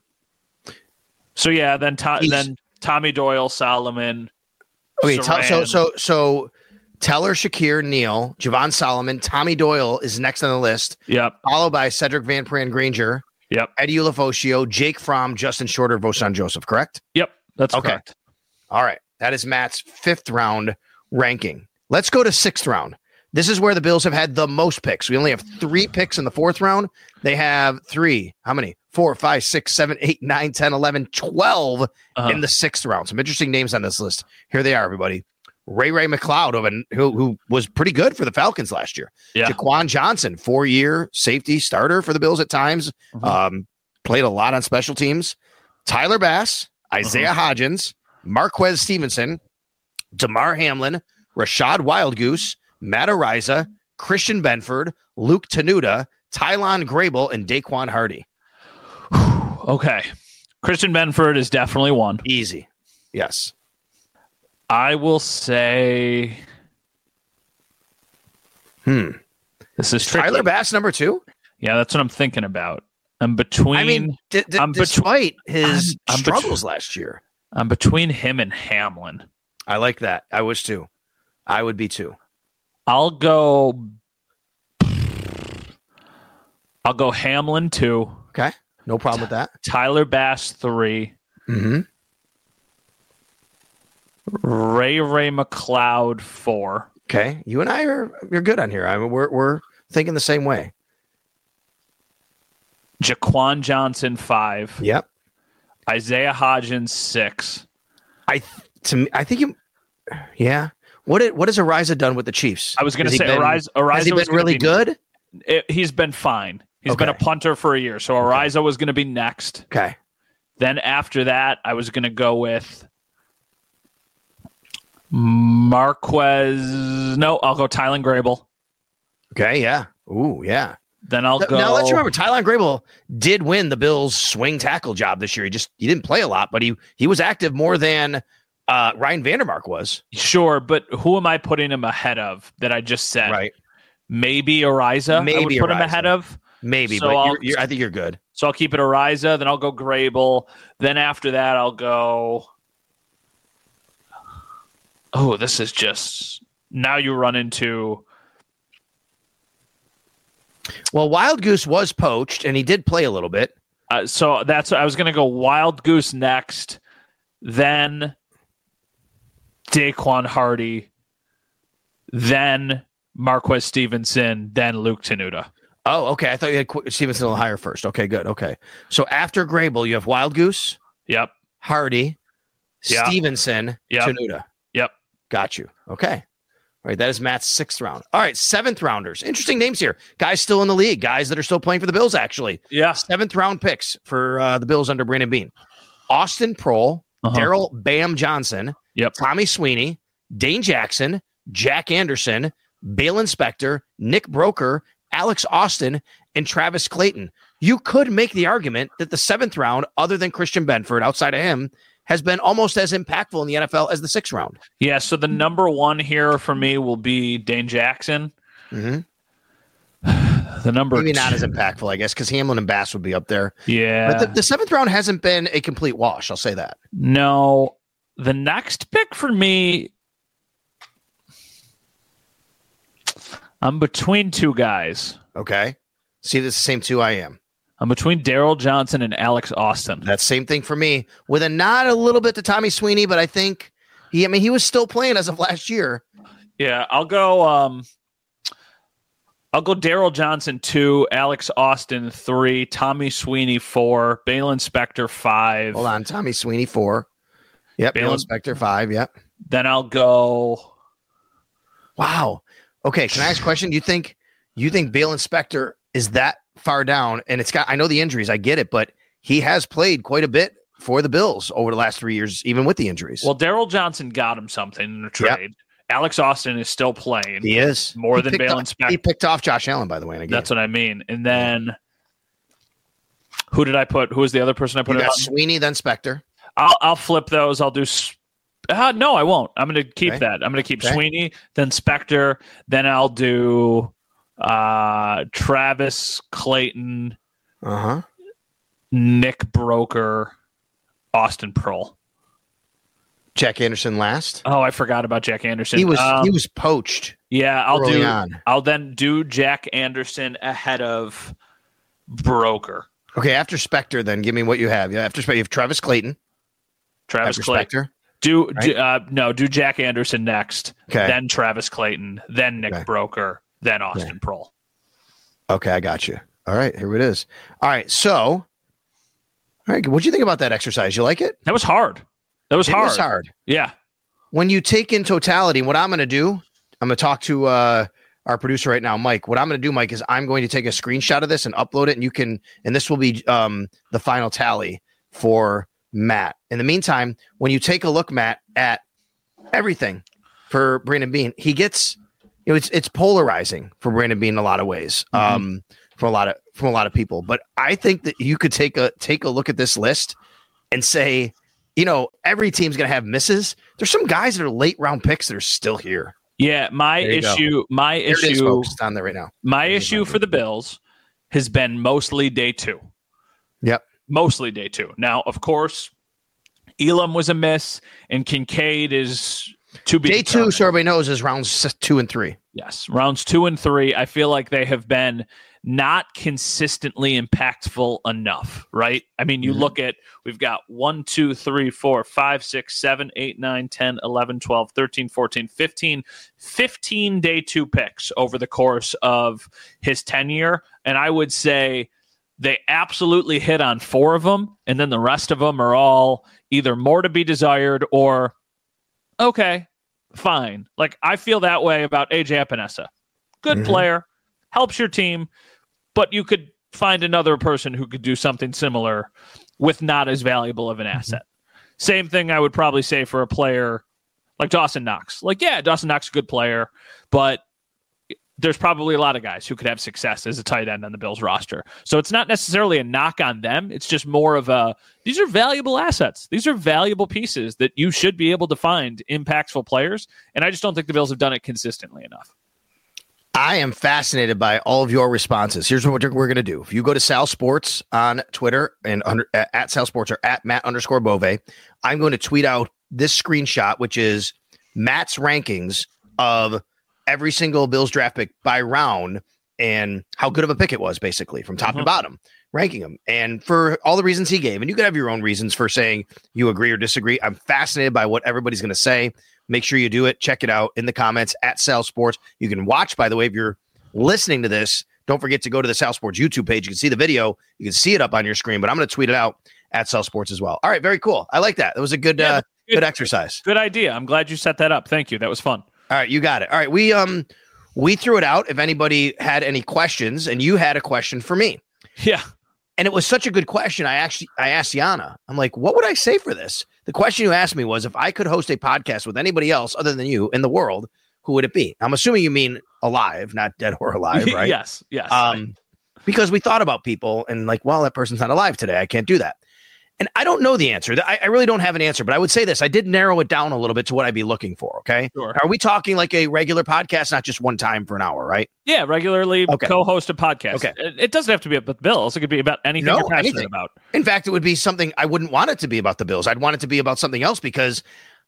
So yeah, then to, then Tommy Doyle, Solomon. Okay, t- so so so Teller, Shakir, Neal, Javon Solomon, Tommy Doyle is next on the list. Yep. Followed by Cedric Van Pran Granger. Yep. Eddie Ulofoshio, Jake Fromm, Justin Shorter, Voshon Joseph, correct? Yep, that's okay. correct. All right. That is Matt's fifth round ranking. Let's go to sixth round. This is where the Bills have had the most picks. We only have three picks in the fourth round. They have three. How many? Four, five, six, seven, eight, nine, ten, eleven, twelve uh-huh. in the sixth round. Some interesting names on this list. Here they are, everybody. Ray Ray McLeod, of an, who, who was pretty good for the Falcons last year. Yeah. Jaquan Johnson, four-year safety starter for the Bills at times. Mm-hmm. Um, played a lot on special teams. Tyler Bass, Isaiah uh-huh. Hodgins, Marquez Stevenson, Damar Hamlin, Rashad Wildgoose, Matt Ariza, Christian Benford, Luke Tenuta, Tylon Grable, and Daquan Hardy. Okay. Christian Benford is definitely one. Easy. Yes. I will say. Hmm. This is tricky. Tyler Bass number two. Yeah, that's what I'm thinking about. I'm between. I mean, d- d- I'm despite betw- his I'm, I'm struggles betw- last year, I'm between him and Hamlin. I like that. I wish too. I would be too. I'll go. I'll go Hamlin two. Okay, no problem with that. Tyler Bass three. Mm-hmm. Ray Ray McLeod four. Okay, you and I are you're good on here. I mean, we're we're thinking the same way. Jaquan Johnson five. Yep. Isaiah Hodgins six. I to me, I think you Yeah. What did, what has Ariza done with the Chiefs? I was going to Has say he been- Ariza. Ariza Has he was been gonna really be- good? It, he's been fine. He's been a Okay. punter for a year. So Ariza was going to be next. Okay. Then after that, I was going to go with Marquez. No, I'll go Tylen Grable. Okay. Yeah. Ooh, yeah. Then I'll Now, go. now let's remember, Tylen Grable did win the Bills' swing tackle job this year. He just he didn't play a lot, but he he was active more than uh, Ryan Vandermark was. Sure, but who am I putting him ahead of that I just said? Right. Maybe Ariza. I would Maybe put him Ariza. ahead of. Maybe, So but I'll- you're, you're, I think you're good. So I'll keep it Ariza. Then I'll go Grable. Then after that, I'll go. Oh, this is just now you run into. Well, Wild Goose was poached, and he did play a little bit. Uh, so that's I was going to go Wild Goose next, then Daquan Hardy, then Marquez Stevenson, then Luke Tenuta. Oh, okay. I thought you had Qu- Stevenson a little higher first. Okay, good. Okay. So after Grable, you have Wild Goose, Yep. Hardy, Yeah. Stevenson, Yep. Tenuta. Yep. Got you. Okay. All right. That is Matt's sixth round. All right. Seventh rounders. Interesting names here. Guys still in the league. Guys that are still playing for the Bills, actually. Yeah. Seventh round picks for uh, the Bills under Brandon Beane. Austin Prohl, Uh-huh. Daryl Bam Johnson, Yep. Tommy Sweeney, Dane Jackson, Jack Anderson, Balin Spector, Nick Broker, Alex Austin, and Travis Clayton. You could make the argument that the seventh round, other than Christian Benford, outside of him, has been almost as impactful in the N F L as the sixth round. Yeah. So the number one here for me will be Dane Jackson. Mm-hmm. The number Maybe not two- as impactful, I guess, because Hamlin and Bass would be up there. Yeah. But the, the seventh round hasn't been a complete wash. I'll say that. No. The next pick for me, I'm between two guys. Okay. See, this is the same two I am. I'm between Daryl Johnson and Alex Austin. That same thing for me, with a nod a little bit to Tommy Sweeney, but I think he, I mean, he was still playing as of last year. Yeah, I'll go. Um, I'll go. Daryl Johnson two, Alex Austin three, Tommy Sweeney four, Balin Spector five. Hold on, Tommy Sweeney four. Yep, Bill Balin- Spector five. Yep. Then I'll go. Wow. Okay, can I ask a question? Do you think you think Balin Spector is that far down? And it's got. I know the injuries. I get it, but he has played quite a bit for the Bills over the last three years, even with the injuries. Well, Daryl Johnson got him something in a Yep. trade. Alex Austin is still playing. he is more He than picked Balin off- Spector. He picked off Josh Allen, by the way. In a game. That's what I mean. And then who did I put? Who was the other person I put? You it got on? Sweeney, then Spector. I'll I'll flip those. I'll do. s- Uh, no, I won't. I'm going to keep Okay. that. I'm going to keep Okay. Sweeney, then Spector, then I'll do uh, Travis Clayton, Uh huh. Nick Broker, Austin Prohl. Jack Anderson last. Oh, I forgot about Jack Anderson. He was Um, he was poached. yeah. I'll early do. on. I'll then do Jack Anderson ahead of Broker. Okay, after Spector, then give me what you have. Yeah, after Spector, you have Travis Clayton. Travis after Clayton. Spector. Do, Right? do uh, no, do Jack Anderson next, Okay. then Travis Clayton, then Nick Okay. Broker, then Austin Prohl. Okay, I got you. All right, here it is. All right, so, all right, what'd you think about that exercise? You like it? That was hard. That was It hard. was hard. Yeah. When you take in totality, what I'm going to do, I'm going to talk to uh, our producer right now, Mike. What I'm going to do, Mike, is I'm going to take a screenshot of this and upload it, and you can, and this will be um, the final tally for Matt. In the meantime, when you take a look, Matt, at everything for Brandon Beane, he gets, you know, it's it's polarizing for Brandon Beane in a lot of ways, Mm-hmm. um, from a lot of from a lot of people. But I think that you could take a take a look at this list and say, you know, every team's going to have misses. There's some guys that are late round picks that are still here. Yeah. My There you go. issue, my There it is, issue, folks. It's on there right now. my There's issue my- for the Bills has been mostly day two. Yep. Mostly day two. Now, of course, Elam was a miss, and Kincaid is to be Day two, determined. so everybody knows, is rounds s- two and three. Yes, rounds two and three. I feel like they have been not consistently impactful enough, right? I mean, you Mhm. look at, we've got one, two, three, four, five, six, seven, eight, nine, ten, eleven, twelve, thirteen, fourteen, fifteen, fifteen day two picks over the course of his tenure. And I would say they absolutely hit on four of them. And then the rest of them are all either more to be desired or, okay, fine. Like, I feel that way about A J Epinesa. Good mm-hmm. player, helps your team, but you could find another person who could do something similar with not as valuable of an asset. Mm-hmm. Same thing I would probably say for a player like Dawson Knox. Like, yeah, Dawson Knox is a good player, but there's probably a lot of guys who could have success as a tight end on the Bills roster. So it's not necessarily a knock on them. It's just more of a, these are valuable assets. These are valuable pieces that you should be able to find impactful players. And I just don't think the Bills have done it consistently enough. I am fascinated by all of your responses. Here's what we're going to do. If you go to Sal Sports on Twitter and under, at Sal Sports or at Matt underscore Bove, I'm going to tweet out this screenshot, which is Matt's rankings of every single Bills draft pick by round and how good of a pick it was, basically from top mm-hmm. to bottom, ranking them. And for all the reasons he gave, and you could have your own reasons for saying you agree or disagree. I'm fascinated by what everybody's going to say. Make sure you do it. Check it out in the comments at Sal Sports. You can watch, by the way, if you're listening to this, don't forget to go to the Sal Sports YouTube page. You can see the video. You can see it up on your screen, but I'm going to tweet it out at Sal Sports as well. All right. Very cool. I like that. That was a good, yeah, uh, good, good exercise. Good idea. I'm glad you set that up. Thank you. That was fun. All right, you got it. All right, we um we threw it out if anybody had any questions, and you had a question for me. Yeah. And it was such a good question. I actually I asked Yana, I'm like, what would I say for this? The question you asked me was, if I could host a podcast with anybody else other than you in the world, who would it be? I'm assuming you mean alive, not dead or alive, right? Yes, yes. Um, because we thought about people and like, well, that person's not alive today. I can't do that. And I don't know the answer. I, I really don't have an answer, but I would say this. I did narrow it down a little bit to what I'd be looking for, okay? Sure. Are we talking like a regular podcast, not just one time for an hour, right? Yeah, regularly okay. co-host a podcast. Okay. It, it doesn't have to be about the Bills. It could be about anything no, you're passionate anything. about. In fact, it would be something I wouldn't want it to be about the Bills. I'd want it to be about something else, because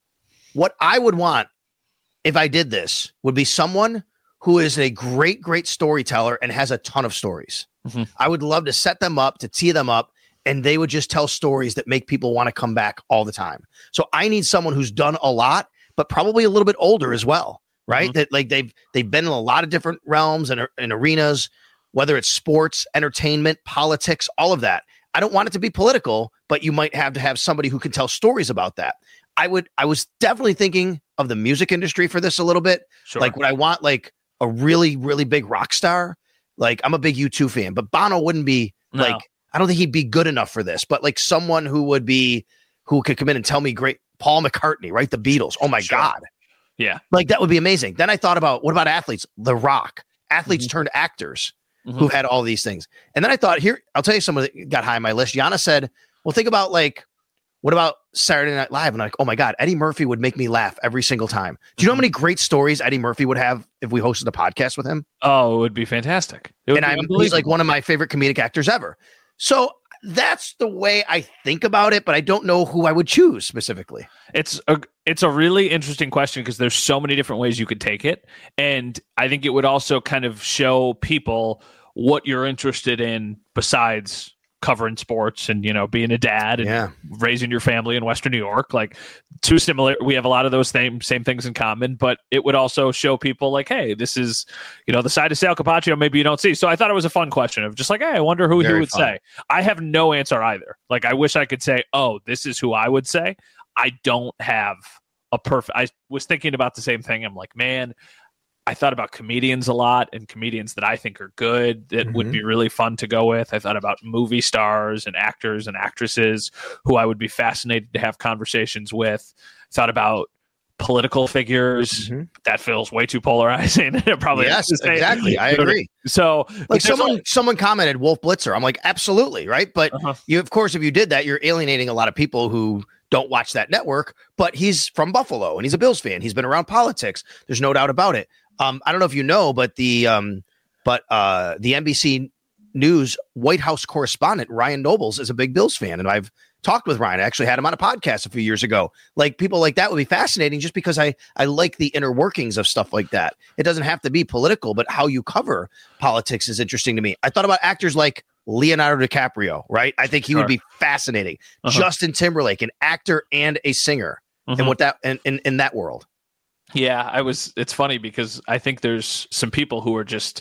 what I would want if I did this would be someone who is a great, great storyteller and has a ton of stories. Mm-hmm. I would love to set them up, to tee them up, and they would just tell stories that make people want to come back all the time. So I need someone who's done a lot, but probably a little bit older as well, right? Mm-hmm. That like they've they've been in a lot of different realms and, and arenas, whether it's sports, entertainment, politics, all of that. I don't want it to be political, but you might have to have somebody who can tell stories about that. I would. I was definitely thinking of the music industry for this a little bit. Sure. Like, would I want like a really, really big rock star? Like, I'm a big U two fan, but Bono wouldn't be no. like. I don't think he'd be good enough for this, but like someone who would be, who could come in and tell me great, Paul McCartney, right? The Beatles. Oh my sure. God. Yeah. Like that would be amazing. Then I thought about, what about athletes? The Rock, athletes mm-hmm. turned actors mm-hmm. who had all these things. And then I thought, here, I'll tell you someone that got high on my list. Yana said, well, think about like, what about Saturday Night Live? And I'm like, oh my God, Eddie Murphy would make me laugh every single time. Do you know how many great stories Eddie Murphy would have if we hosted a podcast with him? Oh, it would be fantastic. It would and be I'm, he's like one of my favorite comedic actors ever. So that's the way I think about it, but I don't know who I would choose specifically. It's a it's a really interesting question because there's so many different ways you could take it. And I think it would also kind of show people what you're interested in besides covering sports and, you know, being a dad and yeah. raising your family in Western New York. Like, two similar, we have a lot of those same same things in common, but it would also show people like, hey, this is, you know, the side of Sal Capaccio maybe you don't see. So I thought it was a fun question of just like, hey, I wonder who Very he would fun. say. I have no answer either. Like, I wish I could say, oh, this is who I would say. I don't have a perfect, I was thinking about the same thing. I'm like, man, I thought about comedians a lot and comedians that I think are good that mm-hmm. would be really fun to go with. I thought about movie stars and actors and actresses who I would be fascinated to have conversations with. Thought about political figures. Mm-hmm. That feels way too polarizing. Probably yes, exactly. I agree. So like someone, a- someone commented Wolf Blitzer. I'm like, absolutely. Right. But uh-huh. you, of course, if you did that, you're alienating a lot of people who don't watch that network, but he's from Buffalo and he's a Bills fan. He's been around politics. There's no doubt about it. Um, I don't know if you know, but the um, but uh, the N B C News White House correspondent Ryan Nobles is a big Bills fan, and I've talked with Ryan. I actually had him on a podcast a few years ago. Like, people like that would be fascinating, just because I I like the inner workings of stuff like that. It doesn't have to be political, but how you cover politics is interesting to me. I thought about actors like Leonardo DiCaprio, right? I think he sure. would be fascinating. Uh-huh. Justin Timberlake, an actor and a singer, uh-huh. and what that in, in in that world. Yeah, I was. It's funny because I think there's some people who are just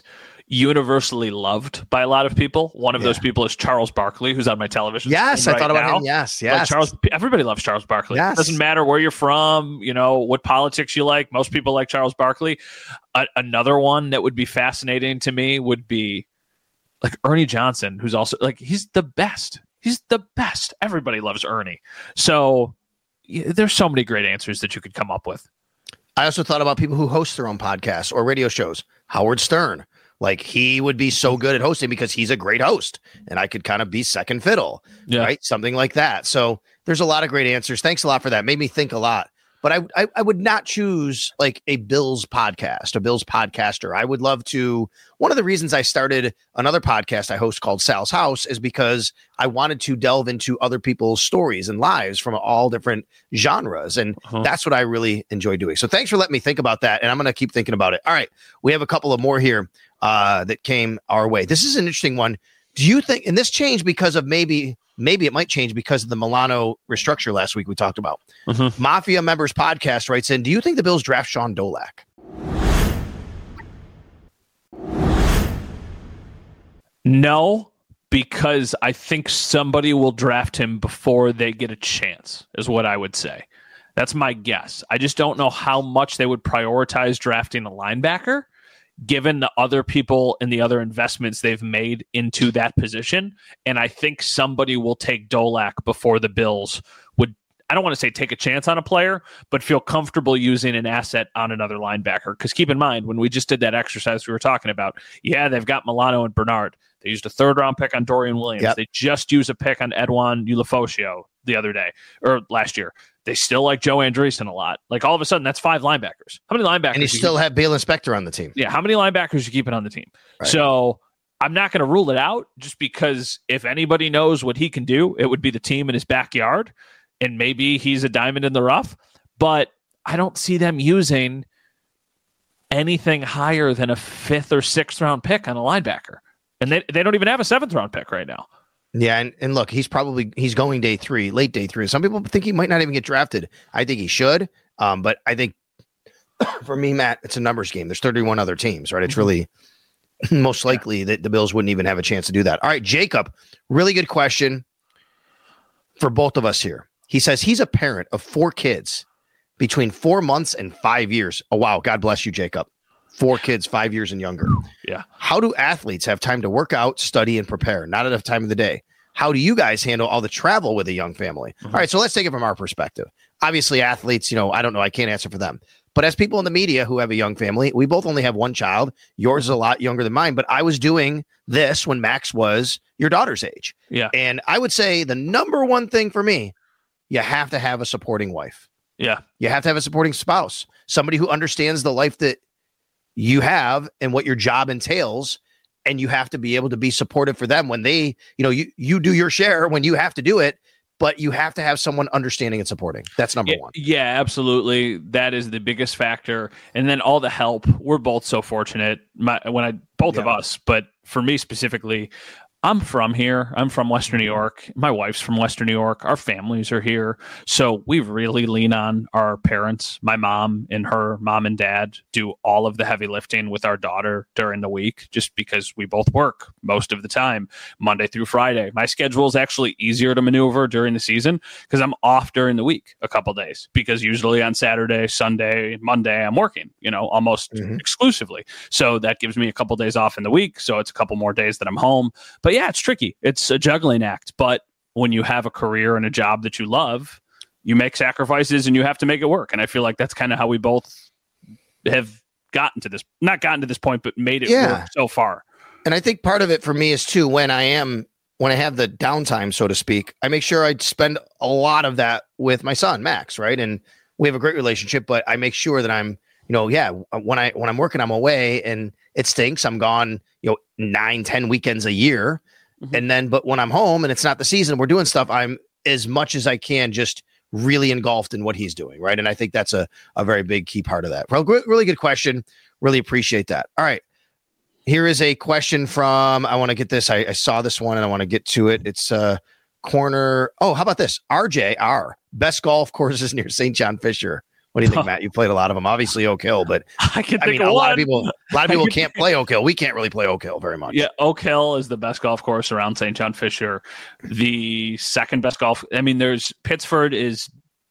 universally loved by a lot of people. One of Yeah. those people is Charles Barkley, who's on my television. Yes, screen I thought right about now. him. Yes, Like yes. Charles, everybody loves Charles Barkley. Yes. It doesn't matter where you're from, you know, what politics you like. Most people like Charles Barkley. A- another one that would be fascinating to me would be like Ernie Johnson, who's also like, he's the best. He's the best. Everybody loves Ernie. So yeah, there's so many great answers that you could come up with. I also thought about people who host their own podcasts or radio shows. Howard Stern. Like, he would be so good at hosting because he's a great host, and I could kind of be second fiddle, Yeah. right? Something like that. So there's a lot of great answers. Thanks a lot for that. Made me think a lot. But I, I, I would not choose like a Bills podcast, a Bills podcaster. I would love to. One of the reasons I started another podcast I host called Sal's House is because I wanted to delve into other people's stories and lives from all different genres. And Uh-huh. that's what I really enjoy doing. So thanks for letting me think about that. And I'm going to keep thinking about it. All right. We have a couple of more here uh, that came our way. This is an interesting one. Do you think, and this changed because of maybe, maybe it might change because of the Milano restructure last week we talked about. Mm-hmm. Mafia Members Podcast writes in, do you think the Bills draft Sean Dolak? No, because I think somebody will draft him before they get a chance, is what I would say. That's my guess. I just don't know how much they would prioritize drafting a linebacker, given the other people and the other investments they've made into that position. And I think somebody will take Dolak before the Bills would, I don't want to say take a chance on a player, but feel comfortable using an asset on another linebacker. Because keep in mind, when we just did that exercise we were talking about, yeah, they've got Milano and Bernard. They used a third round pick on Dorian Williams. Yep. They just used a pick on Edwan Ulafosio the other day or last year. They still like Joe Andreessen a lot. Like all of a sudden, that's five linebackers. How many linebackers? And you you still keep- have Bale Inspector on the team. yeah, how many linebackers you keeping on the team? Right. So I'm not going to rule it out just because if anybody knows what he can do, it would be the team in his backyard. And maybe he's a diamond in the rough. But I don't see them using anything higher than a fifth or sixth round pick on a linebacker. And they, they don't even have a seventh round pick right now. Yeah, and, and look, he's probably he's going day three, late day three. Some people think he might not even get drafted. I think he should. Um, but I think for me, Matt, it's a numbers game. There's thirty-one other teams, right? It's really most likely that the Bills wouldn't even have a chance to do that. All right, Jacob, really good question for both of us here. He says he's a parent of four kids between four months and five years. Oh, wow. God bless you, Jacob. Four kids, five years and younger. Yeah. How do athletes have time to work out, study, and prepare? Not enough time of the day. How do you guys handle all the travel with a young family? Mm-hmm. All right, so let's take it from our perspective. Obviously, athletes, you know, I don't know, I can't answer for them. But as people in the media who have a young family, we both only have one child. Yours is a lot younger than mine, but I was doing this when Max was your daughter's age. Yeah. And I would say the number one thing for me, you have to have a supporting wife. Yeah. You have to have a supporting spouse, somebody who understands the life that you have and what your job entails. And you have to be able to be supportive for them when they, you know, you, you do your share when you have to do it, but you have to have someone understanding and supporting. That's number yeah, one. Yeah, absolutely. That is the biggest factor. And then all the help. We're both so fortunate. My, when I, both Yeah. of us, but for me specifically, I'm from here. I'm from Western New York. My wife's from Western New York. Our families are here. So we really lean on our parents. My mom and her mom and dad do all of the heavy lifting with our daughter during the week, just because we both work most of the time, Monday through Friday. My schedule is actually easier to maneuver during the season because I'm off during the week a couple days, because usually on Saturday, Sunday, Monday, I'm working, you know, almost Mhm. exclusively. So that gives me a couple days off in the week. So it's a couple more days that I'm home. But yeah, it's tricky. It's a juggling act. But when you have a career and a job that you love, you make sacrifices and you have to make it work. And I feel like that's kind of how we both have gotten to this, not gotten to this point, but made it Yeah. work so far. And I think part of it for me is too, when I am, when I have the downtime, so to speak, I make sure I spend a lot of that with my son, Max, right? And we have a great relationship, but I make sure that I'm, you know, yeah, when I, when I'm working, I'm away and it stinks. I'm gone, you know, nine, ten weekends a year. Mhm. And then, but when I'm home and it's not the season, we're doing stuff, I'm as much as I can just really engulfed in what he's doing. Right. And I think that's a, a very big key part of that. Well, gr- really good question. Really appreciate that. All right. Here is a question from, I want to get this. I, I saw this one and I want to get to it. It's uh corner. Oh, how about this? R J R, best golf courses near Saint John Fisher. What do you think, Matt? You played a lot of them. Obviously, Oak Hill, but I can I think mean, of a one. lot of people, a lot of people can't play Oak Hill. We can't really play Oak Hill very much. Yeah, Oak Hill is the best golf course around Saint John Fisher. The second best golf. I mean, there's Pittsford is.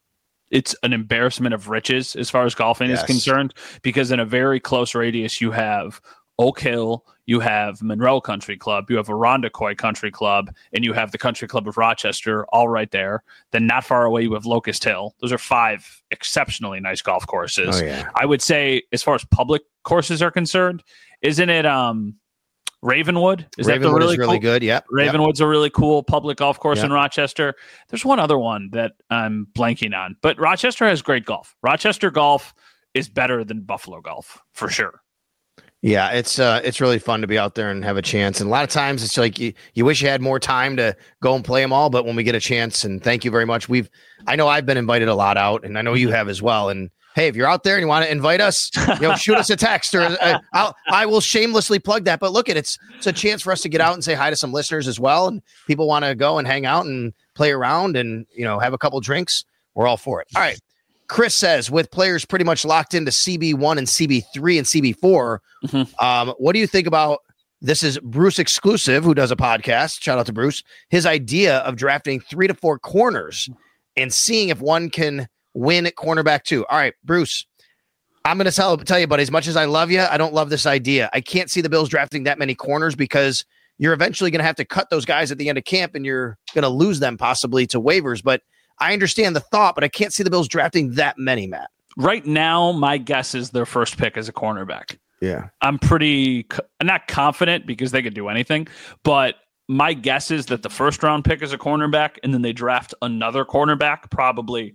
It's an embarrassment of riches as far as golfing Yes. is concerned, because in a very close radius, you have Oak Hill, you have Monroe Country Club, you have Irondequoit Country Club, and you have the Country Club of Rochester, all right there. Then not far away, you have Locust Hill. Those are five exceptionally nice golf courses. Oh, yeah. I would say, as far as public courses are concerned, isn't it um, Ravenwood? Is Ravenwood that the really, is really cool? good. Yep. Ravenwood's yep. a really cool public golf course Yep. in Rochester. There's one other one that I'm blanking on, but Rochester has great golf. Rochester golf is better than Buffalo golf for sure. Yeah, it's uh, it's really fun to be out there and have a chance. And a lot of times it's like you, you wish you had more time to go and play them all. But when we get a chance, and thank you very much. We've I know I've been invited a lot out, and I know you have as well. And hey, if you're out there and you want to invite us, you know, shoot us a text, or uh, I'll I will shamelessly plug that. But look, at it's it's a chance for us to get out and say hi to some listeners as well. And people want to go and hang out and play around and you know have a couple drinks. We're all for it. All right. Chris says, with players pretty much locked into C B one and C B three and C B four, Mhm. um, what do you think about this? Is Bruce Exclusive, who does a podcast. Shout out to Bruce. His idea of drafting three to four corners and seeing if one can win at cornerback too. All right, Bruce, I'm going to tell, tell you, buddy, as much as I love you, I don't love this idea. I can't see the Bills drafting that many corners because you're eventually going to have to cut those guys at the end of camp and you're going to lose them possibly to waivers. But I understand the thought, but I can't see the Bills drafting that many, Matt. Right now, my guess is their first pick is a cornerback. Yeah. I'm pretty co- not confident because they could do anything, but my guess is that the first round pick is a cornerback, and then they draft another cornerback probably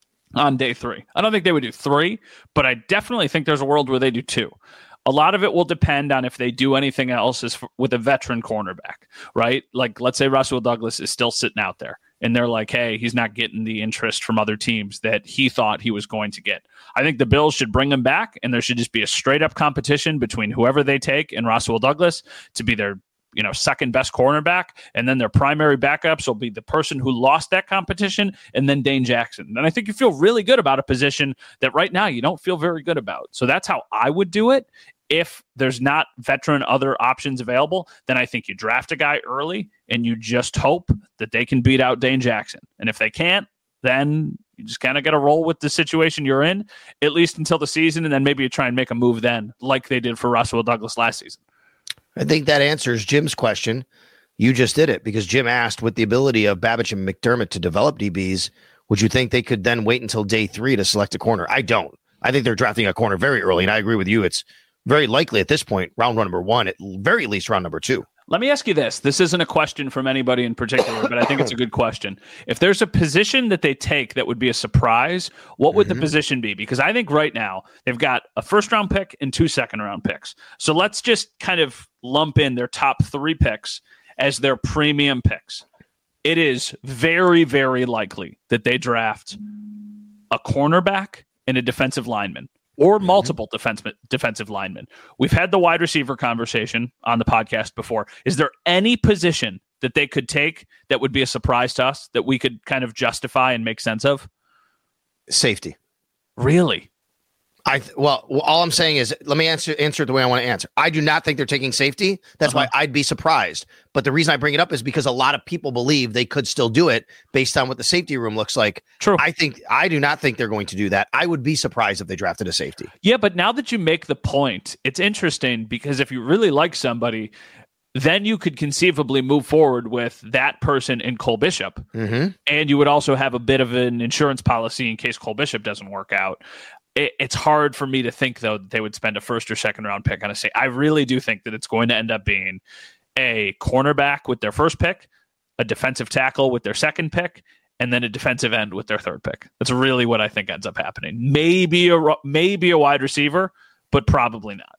on day three. I don't think they would do three, but I definitely think there's a world where they do two. A lot of it will depend on if they do anything else is f- with a veteran cornerback, right? Like, let's say Russell Douglas is still sitting out there, and they're like, hey, he's not getting the interest from other teams that he thought he was going to get. I think the Bills should bring him back, and there should just be a straight-up competition between whoever they take and Russell Douglas to be their you know, second best cornerback, and then their primary backups will be the person who lost that competition, and then Dane Jackson. And I think you feel really good about a position that right now you don't feel very good about. So that's how I would do it. If there's not veteran other options available, then I think you draft a guy early and you just hope that they can beat out Dane Jackson. And if they can't, then you just kind of got to roll with the situation you're in, at least until the season, and then maybe you try and make a move then, like they did for Russell Douglas last season. I think that answers Jim's question. You just did it because Jim asked, with the ability of Babbage and McDermott to develop D Bs, would you think they could then wait until day three to select a corner? I don't. I think they're drafting a corner very early, and I agree with you. It's very likely at this point, round number one, at very least round number two. Let me ask you this. This isn't a question from anybody in particular, but I think it's a good question. If there's a position that they take that would be a surprise, what would mm-hmm. the position be? Because I think right now they've got a first round pick and two second round picks. So let's just kind of lump in their top three picks as their premium picks. It is very, very likely that they draft a cornerback and a defensive lineman, or multiple mm-hmm. defense, defensive linemen. We've had the wide receiver conversation on the podcast before. Is there any position that they could take that would be a surprise to us that we could kind of justify and make sense of? Safety. Really? I th- well, well, all I'm saying is, let me answer answer it the way I want to answer. I do not think they're taking safety. That's uh-huh. why I'd be surprised. But the reason I bring it up is because a lot of people believe they could still do it based on what the safety room looks like. True. I think I do not think they're going to do that. I would be surprised if they drafted a safety. Yeah, but now that you make the point, it's interesting because if you really like somebody, then you could conceivably move forward with that person in Cole Bishop. Mm-hmm. And you would also have a bit of an insurance policy in case Cole Bishop doesn't work out. It's hard for me to think, though, that they would spend a first or second round pick on a say. I really do think that it's going to end up being a cornerback with their first pick, a defensive tackle with their second pick, and then a defensive end with their third pick. That's really what I think ends up happening. Maybe a maybe a wide receiver, but probably not.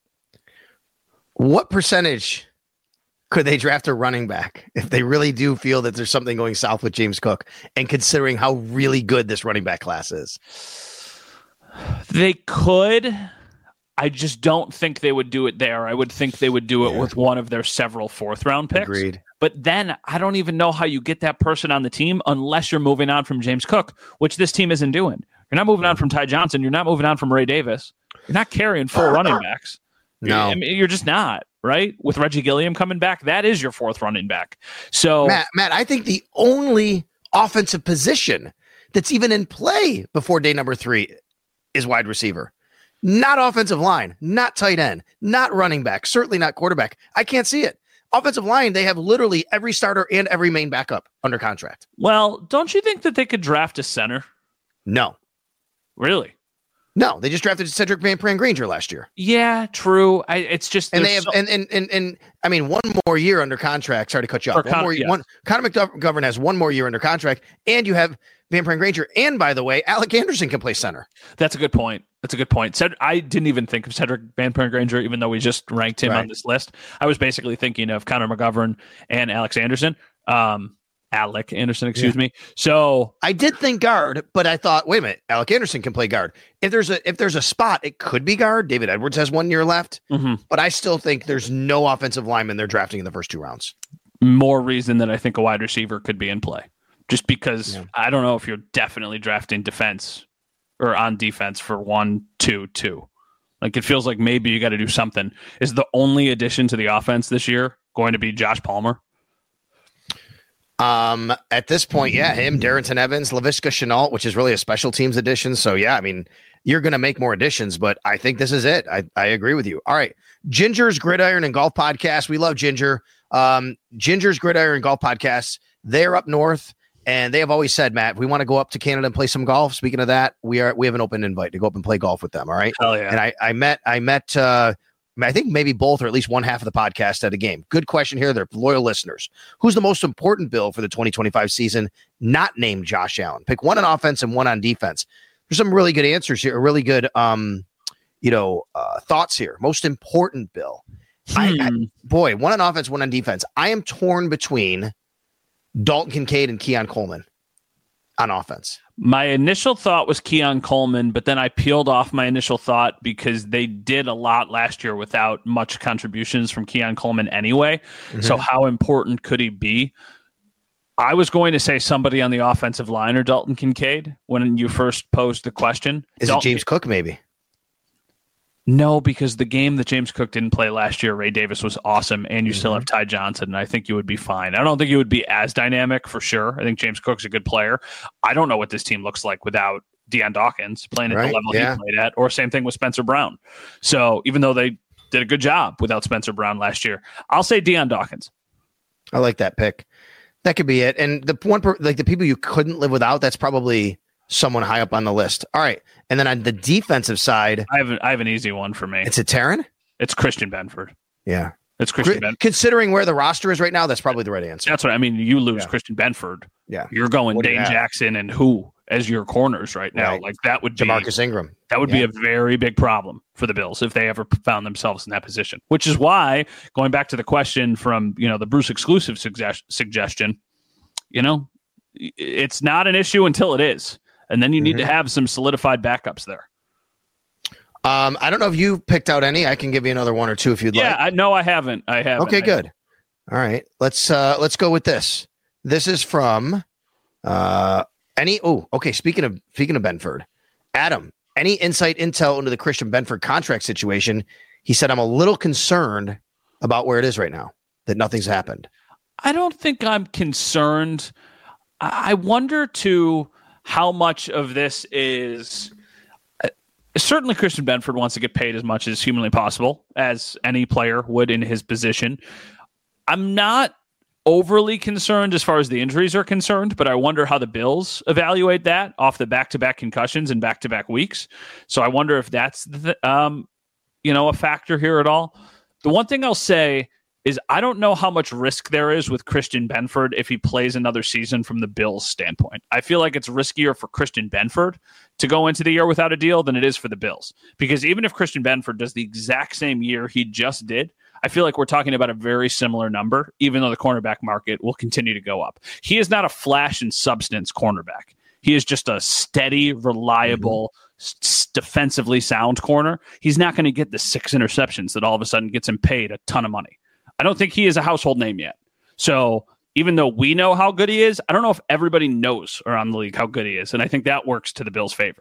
What percentage could they draft a running back if they really do feel that there's something going south with James Cook, and considering how really good this running back class is? They could. I just don't think they would do it there. I would think they would do it yeah. with one of their several fourth round picks. Agreed. But then I don't even know how you get that person on the team unless you're moving on from James Cook, which this team isn't doing. You're not moving on from Ty Johnson. You're not moving on from Ray Davis. You're not carrying four running backs. No, I mean, you're just not, right? With Reggie Gilliam coming back, that is your fourth running back. So, Matt, Matt, I think the only offensive position that's even in play before day number three is wide receiver. Not offensive line, not tight end, not running back, certainly not quarterback. I can't see it. Offensive line, they have literally every starter and every main backup under contract. Well, don't you think that they could draft a center? No. Really? No, they just drafted Cedric Van Pran Granger last year. Yeah, true. I, it's just and they have so- and, and and and I mean one more year under contract. Sorry to cut you off. Con- one more, yeah. one, Connor McGovern has one more year under contract, and you have Van Pran Granger. And by the way, Alec Anderson can play center. That's a good point. That's a good point. Ced- I didn't even think of Cedric Van Pran Granger, even though we just ranked him Right. on this list. I was basically thinking of Connor McGovern and Alex Anderson. Um, Alec Anderson, excuse Yeah. me. So I did think guard, but I thought, wait a minute, Alec Anderson can play guard. If there's a if there's a spot, it could be guard. David Edwards has one year left, mhm. but I still think there's no offensive lineman they're drafting in the first two rounds. more reason that I think a wide receiver could be in play. Just because Yeah. I don't know if you're definitely drafting defense or on defense for one, two, two. Like it feels like maybe you got to do something. Is the only addition to the offense this year going to be Josh Palmer? Um, at this point, yeah, him, Darrington Evans, Laviska Shenault, which is really a special teams addition. So yeah, I mean, you're going to make more additions, but I think this is it. I, I agree with you. All right. Ginger's Gridiron and Golf Podcast. We love Ginger. Um, Ginger's Gridiron and Golf Podcast. They're up north, and they have always said, Matt, if we want to go up to Canada and play some golf. Speaking of that, we are we have an open invite to go up and play golf with them. All right. Hell yeah. And I, I met I met uh I think maybe both or at least one half of the podcast at a game. Good question here. They're loyal listeners. Who's the most important Bill for the twenty twenty-five season? Not named Josh Allen. Pick one on offense and one on defense. There's some really good answers here. Really good, um, you know, uh, thoughts here. Most important Bill. I, I, boy, one on offense, one on defense. I am torn between Dalton Kincaid and Keon Coleman on offense. My initial thought was Keon Coleman, but then I peeled off my initial thought because they did a lot last year without much contributions from Keon Coleman anyway. Mm-hmm. So how important could he be? I was going to say somebody on the offensive line or Dalton Kincaid when you first posed the question. Is Dalton, it James Cook maybe? No, because the game that James Cook didn't play last year, Ray Davis was awesome, and you mm-hmm. still have Ty Johnson, and I think you would be fine. I don't think you would be as dynamic for sure. I think James Cook's a good player. I don't know what this team looks like without Deion Dawkins playing at right, the level yeah. he played at, or same thing with Spencer Brown. So even though they did a good job without Spencer Brown last year, I'll say Deion Dawkins. I like that pick. That could be it. And the one, per, like the people you couldn't live without, that's probably someone high up on the list. All right. And then on the defensive side, I have an, I have an easy one for me. It's a Taryn? It's Christian Benford. Yeah. It's Christian Cr- Benford. Considering where the roster is right now, that's probably the right answer. That's what I mean. You lose yeah. Christian Benford. Yeah. You're going What do you Dane have? Jackson and who as your corners right now. Right. Like that would be Jamarcus Ingram. That would Yeah. be a very big problem for the Bills if they ever found themselves in that position, which is why going back to the question from, you know, the Bruce exclusive suggest- suggestion, you know, it's not an issue until it is. And then you need Mm-hmm. to have some solidified backups there. Um, I don't know if you picked out any. I can give you another one or two if you'd Yeah, like. I, no, I haven't. I haven't. Okay, I- good. All right. Let's uh let's go with this. This is from uh any oh, okay. Speaking of speaking of Benford, Adam, any insight intel into the Christian Benford contract situation? He said, I'm a little concerned about where it is right now, that nothing's happened. I don't think I'm concerned. I I wonder too how much of this is uh, certainly Christian Benford wants to get paid as much as humanly possible, as any player would in his position. I'm not overly concerned as far as the injuries are concerned, but I wonder how the Bills evaluate that off the back-to-back concussions and back-to-back weeks. So I wonder if that's the, um, you know, a factor here at all. The one thing I'll say is I don't know how much risk there is with Christian Benford if he plays another season from the Bills' standpoint. I feel like it's riskier for Christian Benford to go into the year without a deal than it is for the Bills. Because even if Christian Benford does the exact same year he just did, I feel like we're talking about a very similar number, even though the cornerback market will continue to go up. He is not a flash and substance cornerback. He is just a steady, reliable, mm-hmm. s- defensively sound corner. He's not going to get the six interceptions that all of a sudden gets him paid a ton of money. I don't think he is a household name yet. So even though we know how good he is, I don't know if everybody knows around the league how good he is. And I think that works to the Bills' favor.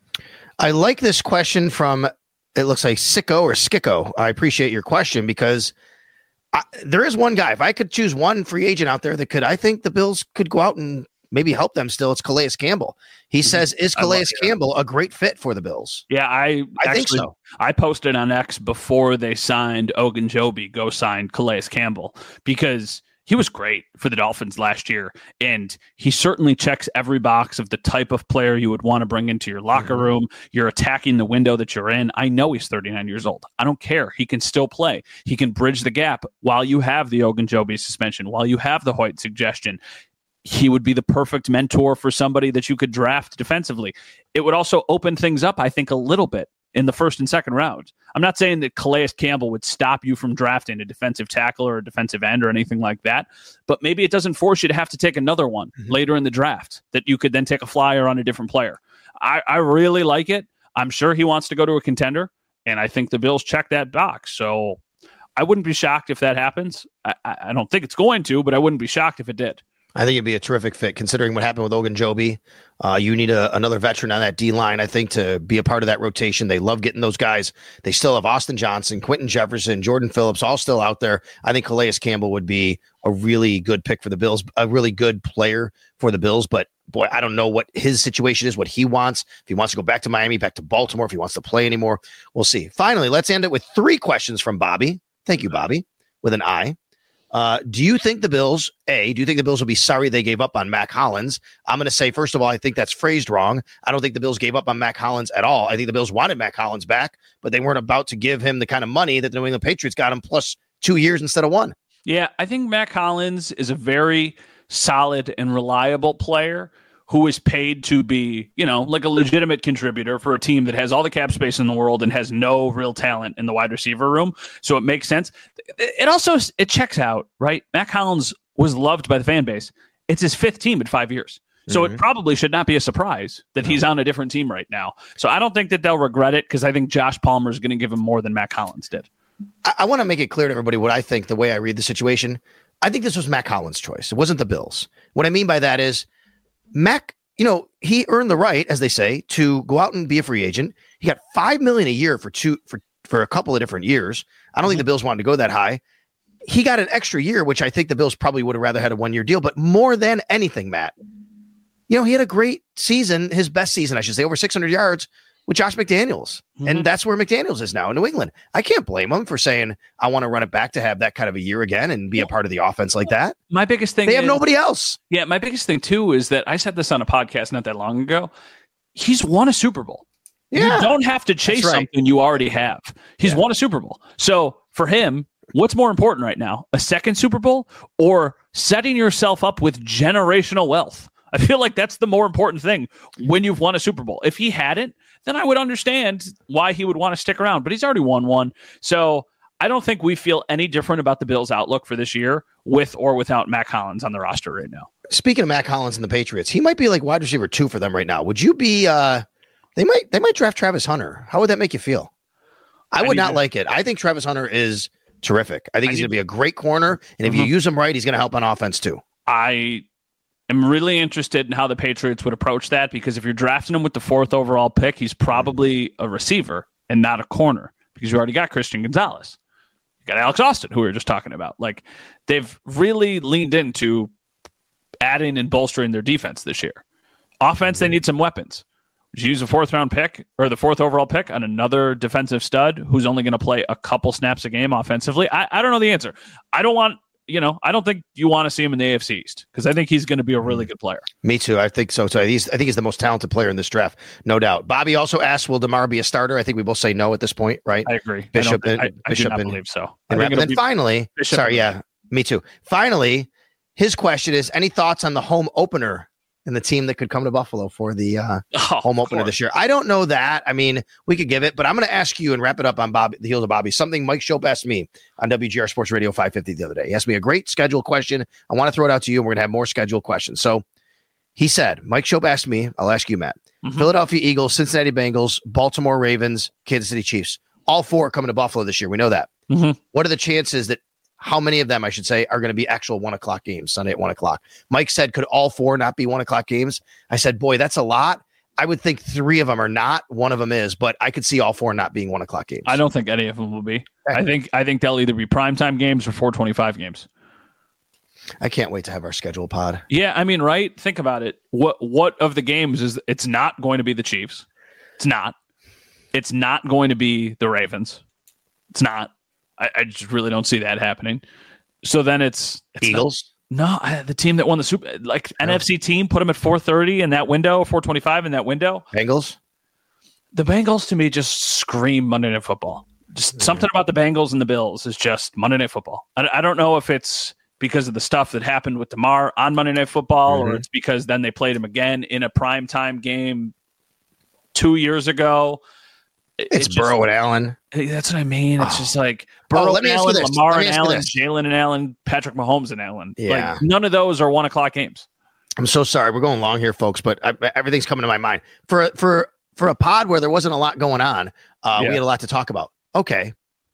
I like this question from, it looks like Sicko or Skicko. I appreciate your question because I, there is one guy. If I could choose one free agent out there that could, I think the Bills could go out and maybe help them still. It's Calais Campbell. He mm-hmm. says, is Calais Campbell a great fit for the Bills? Yeah, I, I actually, think so. I posted on X before they signed Ogunjobi, go sign Calais Campbell, because he was great for the Dolphins last year, and he certainly checks every box of the type of player you would want to bring into your locker room. You're attacking the window that you're in. I know he's thirty-nine years old. I don't care. He can still play. He can bridge the gap while you have the Ogunjobi suspension, while you have the Hoyt suggestion. He would be the perfect mentor for somebody that you could draft defensively. It would also open things up, I think, a little bit in the first and second round. I'm not saying that Calais Campbell would stop you from drafting a defensive tackle or a defensive end or anything like that, but maybe it doesn't force you to have to take another one mm-hmm. later in the draft that you could then take a flyer on a different player. I, I really like it. I'm sure he wants to go to a contender, and I think the Bills check that box. So I wouldn't be shocked if that happens. I, I don't think it's going to, but I wouldn't be shocked if it did. I think it'd be a terrific fit considering what happened with Ogunjobi. Uh, you need a, another veteran on that D-line, I think, to be a part of that rotation. They love getting those guys. They still have Austin Johnson, Quentin Jefferson, Jordan Phillips, all still out there. I think Calais Campbell would be a really good pick for the Bills, a really good player for the Bills. But, boy, I don't know what his situation is, what he wants. If he wants to go back to Miami, back to Baltimore, if he wants to play anymore, we'll see. Finally, let's end it with three questions from Bobby. Thank you, Bobby, with an I. Uh, do you think the Bills, A, do you think the Bills will be sorry they gave up on Mac Hollins? I'm going to say, first of all, I think that's phrased wrong. I don't think the Bills gave up on Mac Hollins at all. I think the Bills wanted Mac Hollins back, but they weren't about to give him the kind of money that the New England Patriots got him plus two years instead of one. Yeah, I think Mac Hollins is a very solid and reliable player who is paid to be, you know, like a legitimate contributor for a team that has all the cap space in the world and has no real talent in the wide receiver room. So it makes sense. It also, it checks out, right? Mac Hollins was loved by the fan base. It's his fifth team in five years. So mm-hmm. it probably should not be a surprise that he's on a different team right now. So I don't think that they'll regret it because I think Josh Palmer is going to give him more than Mac Hollins did. I, I want to make it clear to everybody what I think, the way I read the situation. I think this was Mac Hollins' choice. It wasn't the Bills. What I mean by that is, Mac, you know, he earned the right, as they say, to go out and be a free agent. He got five million dollars a year for two for, for a couple of different years. I don't mm-hmm. think the Bills wanted to go that high. He got an extra year, which I think the Bills probably would have rather had a one-year deal. But more than anything, Matt, you know, he had a great season, his best season, I should say, over six hundred yards with Josh McDaniels. Mm-hmm. And that's where McDaniels is now in New England. I can't blame him for saying, I want to run it back to have that kind of a year again and be a part of the offense like that. My biggest thing They have is, nobody else. Yeah, my biggest thing, too, is that I said this on a podcast not that long ago. He's won a Super Bowl. Yeah. You don't have to chase right. something you already have. He's yeah. won a Super Bowl. So for him, what's more important right now? A second Super Bowl or setting yourself up with generational wealth? I feel like that's the more important thing when you've won a Super Bowl. If he hadn't, then I would understand why he would want to stick around. But he's already won one. So I don't think we feel any different about the Bills' outlook for this year with or without Mac Hollins on the roster right now. Speaking of Mac Hollins and the Patriots, he might be like wide receiver two for them right now. Would you be uh, – they might they might draft Travis Hunter. How would that make you feel? I, I would not to- like it. I think Travis Hunter is terrific. I think I he's going to be a great corner. And if mm-hmm. you use him right, he's going to help on offense too. I – I'm really interested in how the Patriots would approach that because if you're drafting him with the fourth overall pick, he's probably a receiver and not a corner because you already got Christian Gonzalez. You got Alex Austin, who we were just talking about. Like they've really leaned into adding and bolstering their defense this year. Offense, they need some weapons. Would you use a fourth round pick or the fourth overall pick on another defensive stud who's only going to play a couple snaps a game offensively? I, I don't know the answer. I don't want You know, I don't think you want to see him in the A F C East because I think he's going to be a really good player. Me too. I think so. So he's, I think he's the most talented player in this draft, no doubt. Bobby also asked, "Will DeMar be a starter?" I think we both say no at this point, right? I agree. Bishop, I, and, I, I Bishop do not and, believe so. And, and then finally, Bishop sorry, yeah, me too. Finally, his question is: any thoughts on the home opener and the team that could come to Buffalo for the uh, oh, home opener this year? I don't know that. I mean, we could give it, but I'm going to ask you and wrap it up on Bob, the heels of Bobby. Something Mike Shope asked me on W G R Sports Radio five fifty the other day. He asked me a great schedule question. I want to throw it out to you, and we're going to have more schedule questions. So he said, Mike Shope asked me, I'll ask you, Matt. Mm-hmm. Philadelphia Eagles, Cincinnati Bengals, Baltimore Ravens, Kansas City Chiefs. All four are coming to Buffalo this year. We know that. Mm-hmm. What are the chances that how many of them, I should say, are going to be actual one o'clock games Sunday at one o'clock. Mike said, could all four not be one o'clock games? I said, boy, that's a lot. I would think three of them are not. One of them is, but I could see all four not being one o'clock games. I don't think any of them will be. I think I think they'll either be primetime games or four twenty-five games. I can't wait to have our schedule pod. Yeah, I mean, right? Think about it. What what of the games is it's not going to be the Chiefs? It's not. It's not going to be the Ravens. It's not. I, I just really don't see that happening. So then it's, it's Eagles. Not, no, I, the team that won the Super, like no. N F C team, put them at four thirty in that window, four twenty-five in that window. Bengals. The Bengals to me just scream Monday Night Football. Just mm-hmm. something about the Bengals and the Bills is just Monday Night Football. I, I don't know if it's because of the stuff that happened with DeMar on Monday Night Football, mm-hmm. or it's because then they played him again in a primetime game two years ago. It, it's it Burrow just, and Allen. That's what I mean. It's oh. just like Burrow oh, and Allen, Lamar and Allen, Jalen and Allen, Patrick Mahomes and Allen. Yeah. Like, none of those are one o'clock games. I'm so sorry. We're going long here, folks, but I, everything's coming to my mind. For for for a pod where there wasn't a lot going on, uh, yeah. we had a lot to talk about. Okay.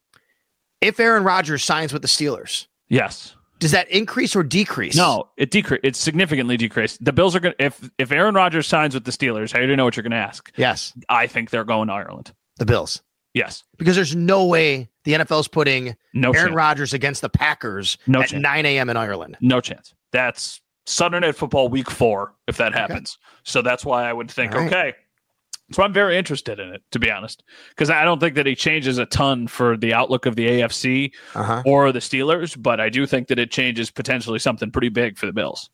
If Aaron Rodgers signs with the Steelers. Yes. Does that increase or decrease? No, it decrease. It's significantly decreased. The Bills are going to, if, if Aaron Rodgers signs with the Steelers, I already know what you're going to ask. Yes. I think they're going to Ireland. The Bills. Yes. Because there's no way the N F L is putting no Aaron chance. Rodgers against the Packers no at chance. nine a.m. in Ireland. No chance. That's Sunday Night Football week four, if that happens. Okay. So that's why I would think, right. okay. So I'm very interested in it, to be honest, because I don't think that he changes a ton for the outlook of the A F C uh-huh. or the Steelers, but I do think that it changes potentially something pretty big for the Bills.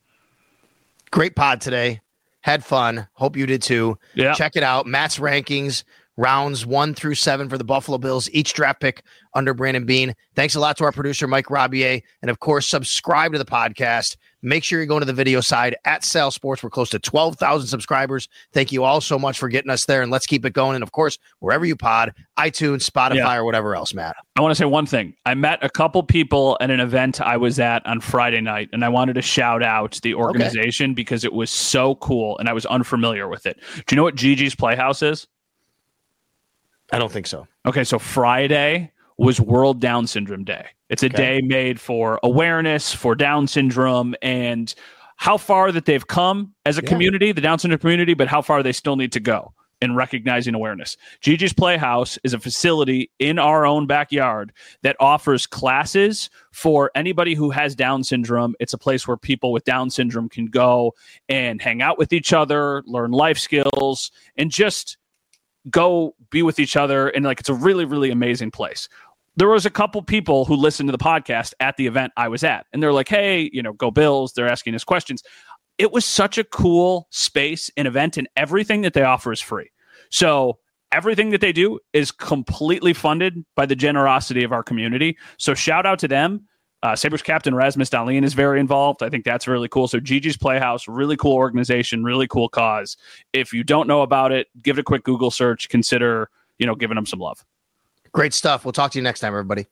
Great pod today. Had fun. Hope you did too. Yeah. Check it out. Matt's rankings, rounds one through seven for the Buffalo Bills, each draft pick under Brandon Beane. Thanks a lot to our producer, Mike Rabier. And of course, subscribe to the podcast. Make sure you're going to the video side at Sal Sports. We're close to twelve thousand subscribers. Thank you all so much for getting us there. And let's keep it going. And of course, wherever you pod, iTunes, Spotify, yeah. or whatever else, Matt. I want to say one thing. I met a couple people at an event I was at on Friday night, and I wanted to shout out the organization okay. because it was so cool and I was unfamiliar with it. Do you know what Gigi's Playhouse is? I don't think so. Okay, so Friday was World Down Syndrome Day. It's a okay. day made for awareness for Down syndrome and how far that they've come as a yeah. community, the Down syndrome community, but how far they still need to go in recognizing awareness. Gigi's Playhouse is a facility in our own backyard that offers classes for anybody who has Down syndrome. It's a place where people with Down syndrome can go and hang out with each other, learn life skills, and just go be with each other. And like, it's a really, really amazing place. There was a couple people who listened to the podcast at the event I was at, and they're like, hey, you know, go Bills. They're asking us questions. It was such a cool space and event, and everything that they offer is free. So everything that they do is completely funded by the generosity of our community. So shout out to them. Uh, Sabres captain Rasmus Dahlin is very involved. I think that's really cool. So Gigi's Playhouse, really cool organization, really cool cause. If you don't know about it, give it a quick Google search. Consider, you know, giving them some love. Great stuff. We'll talk to you next time, everybody.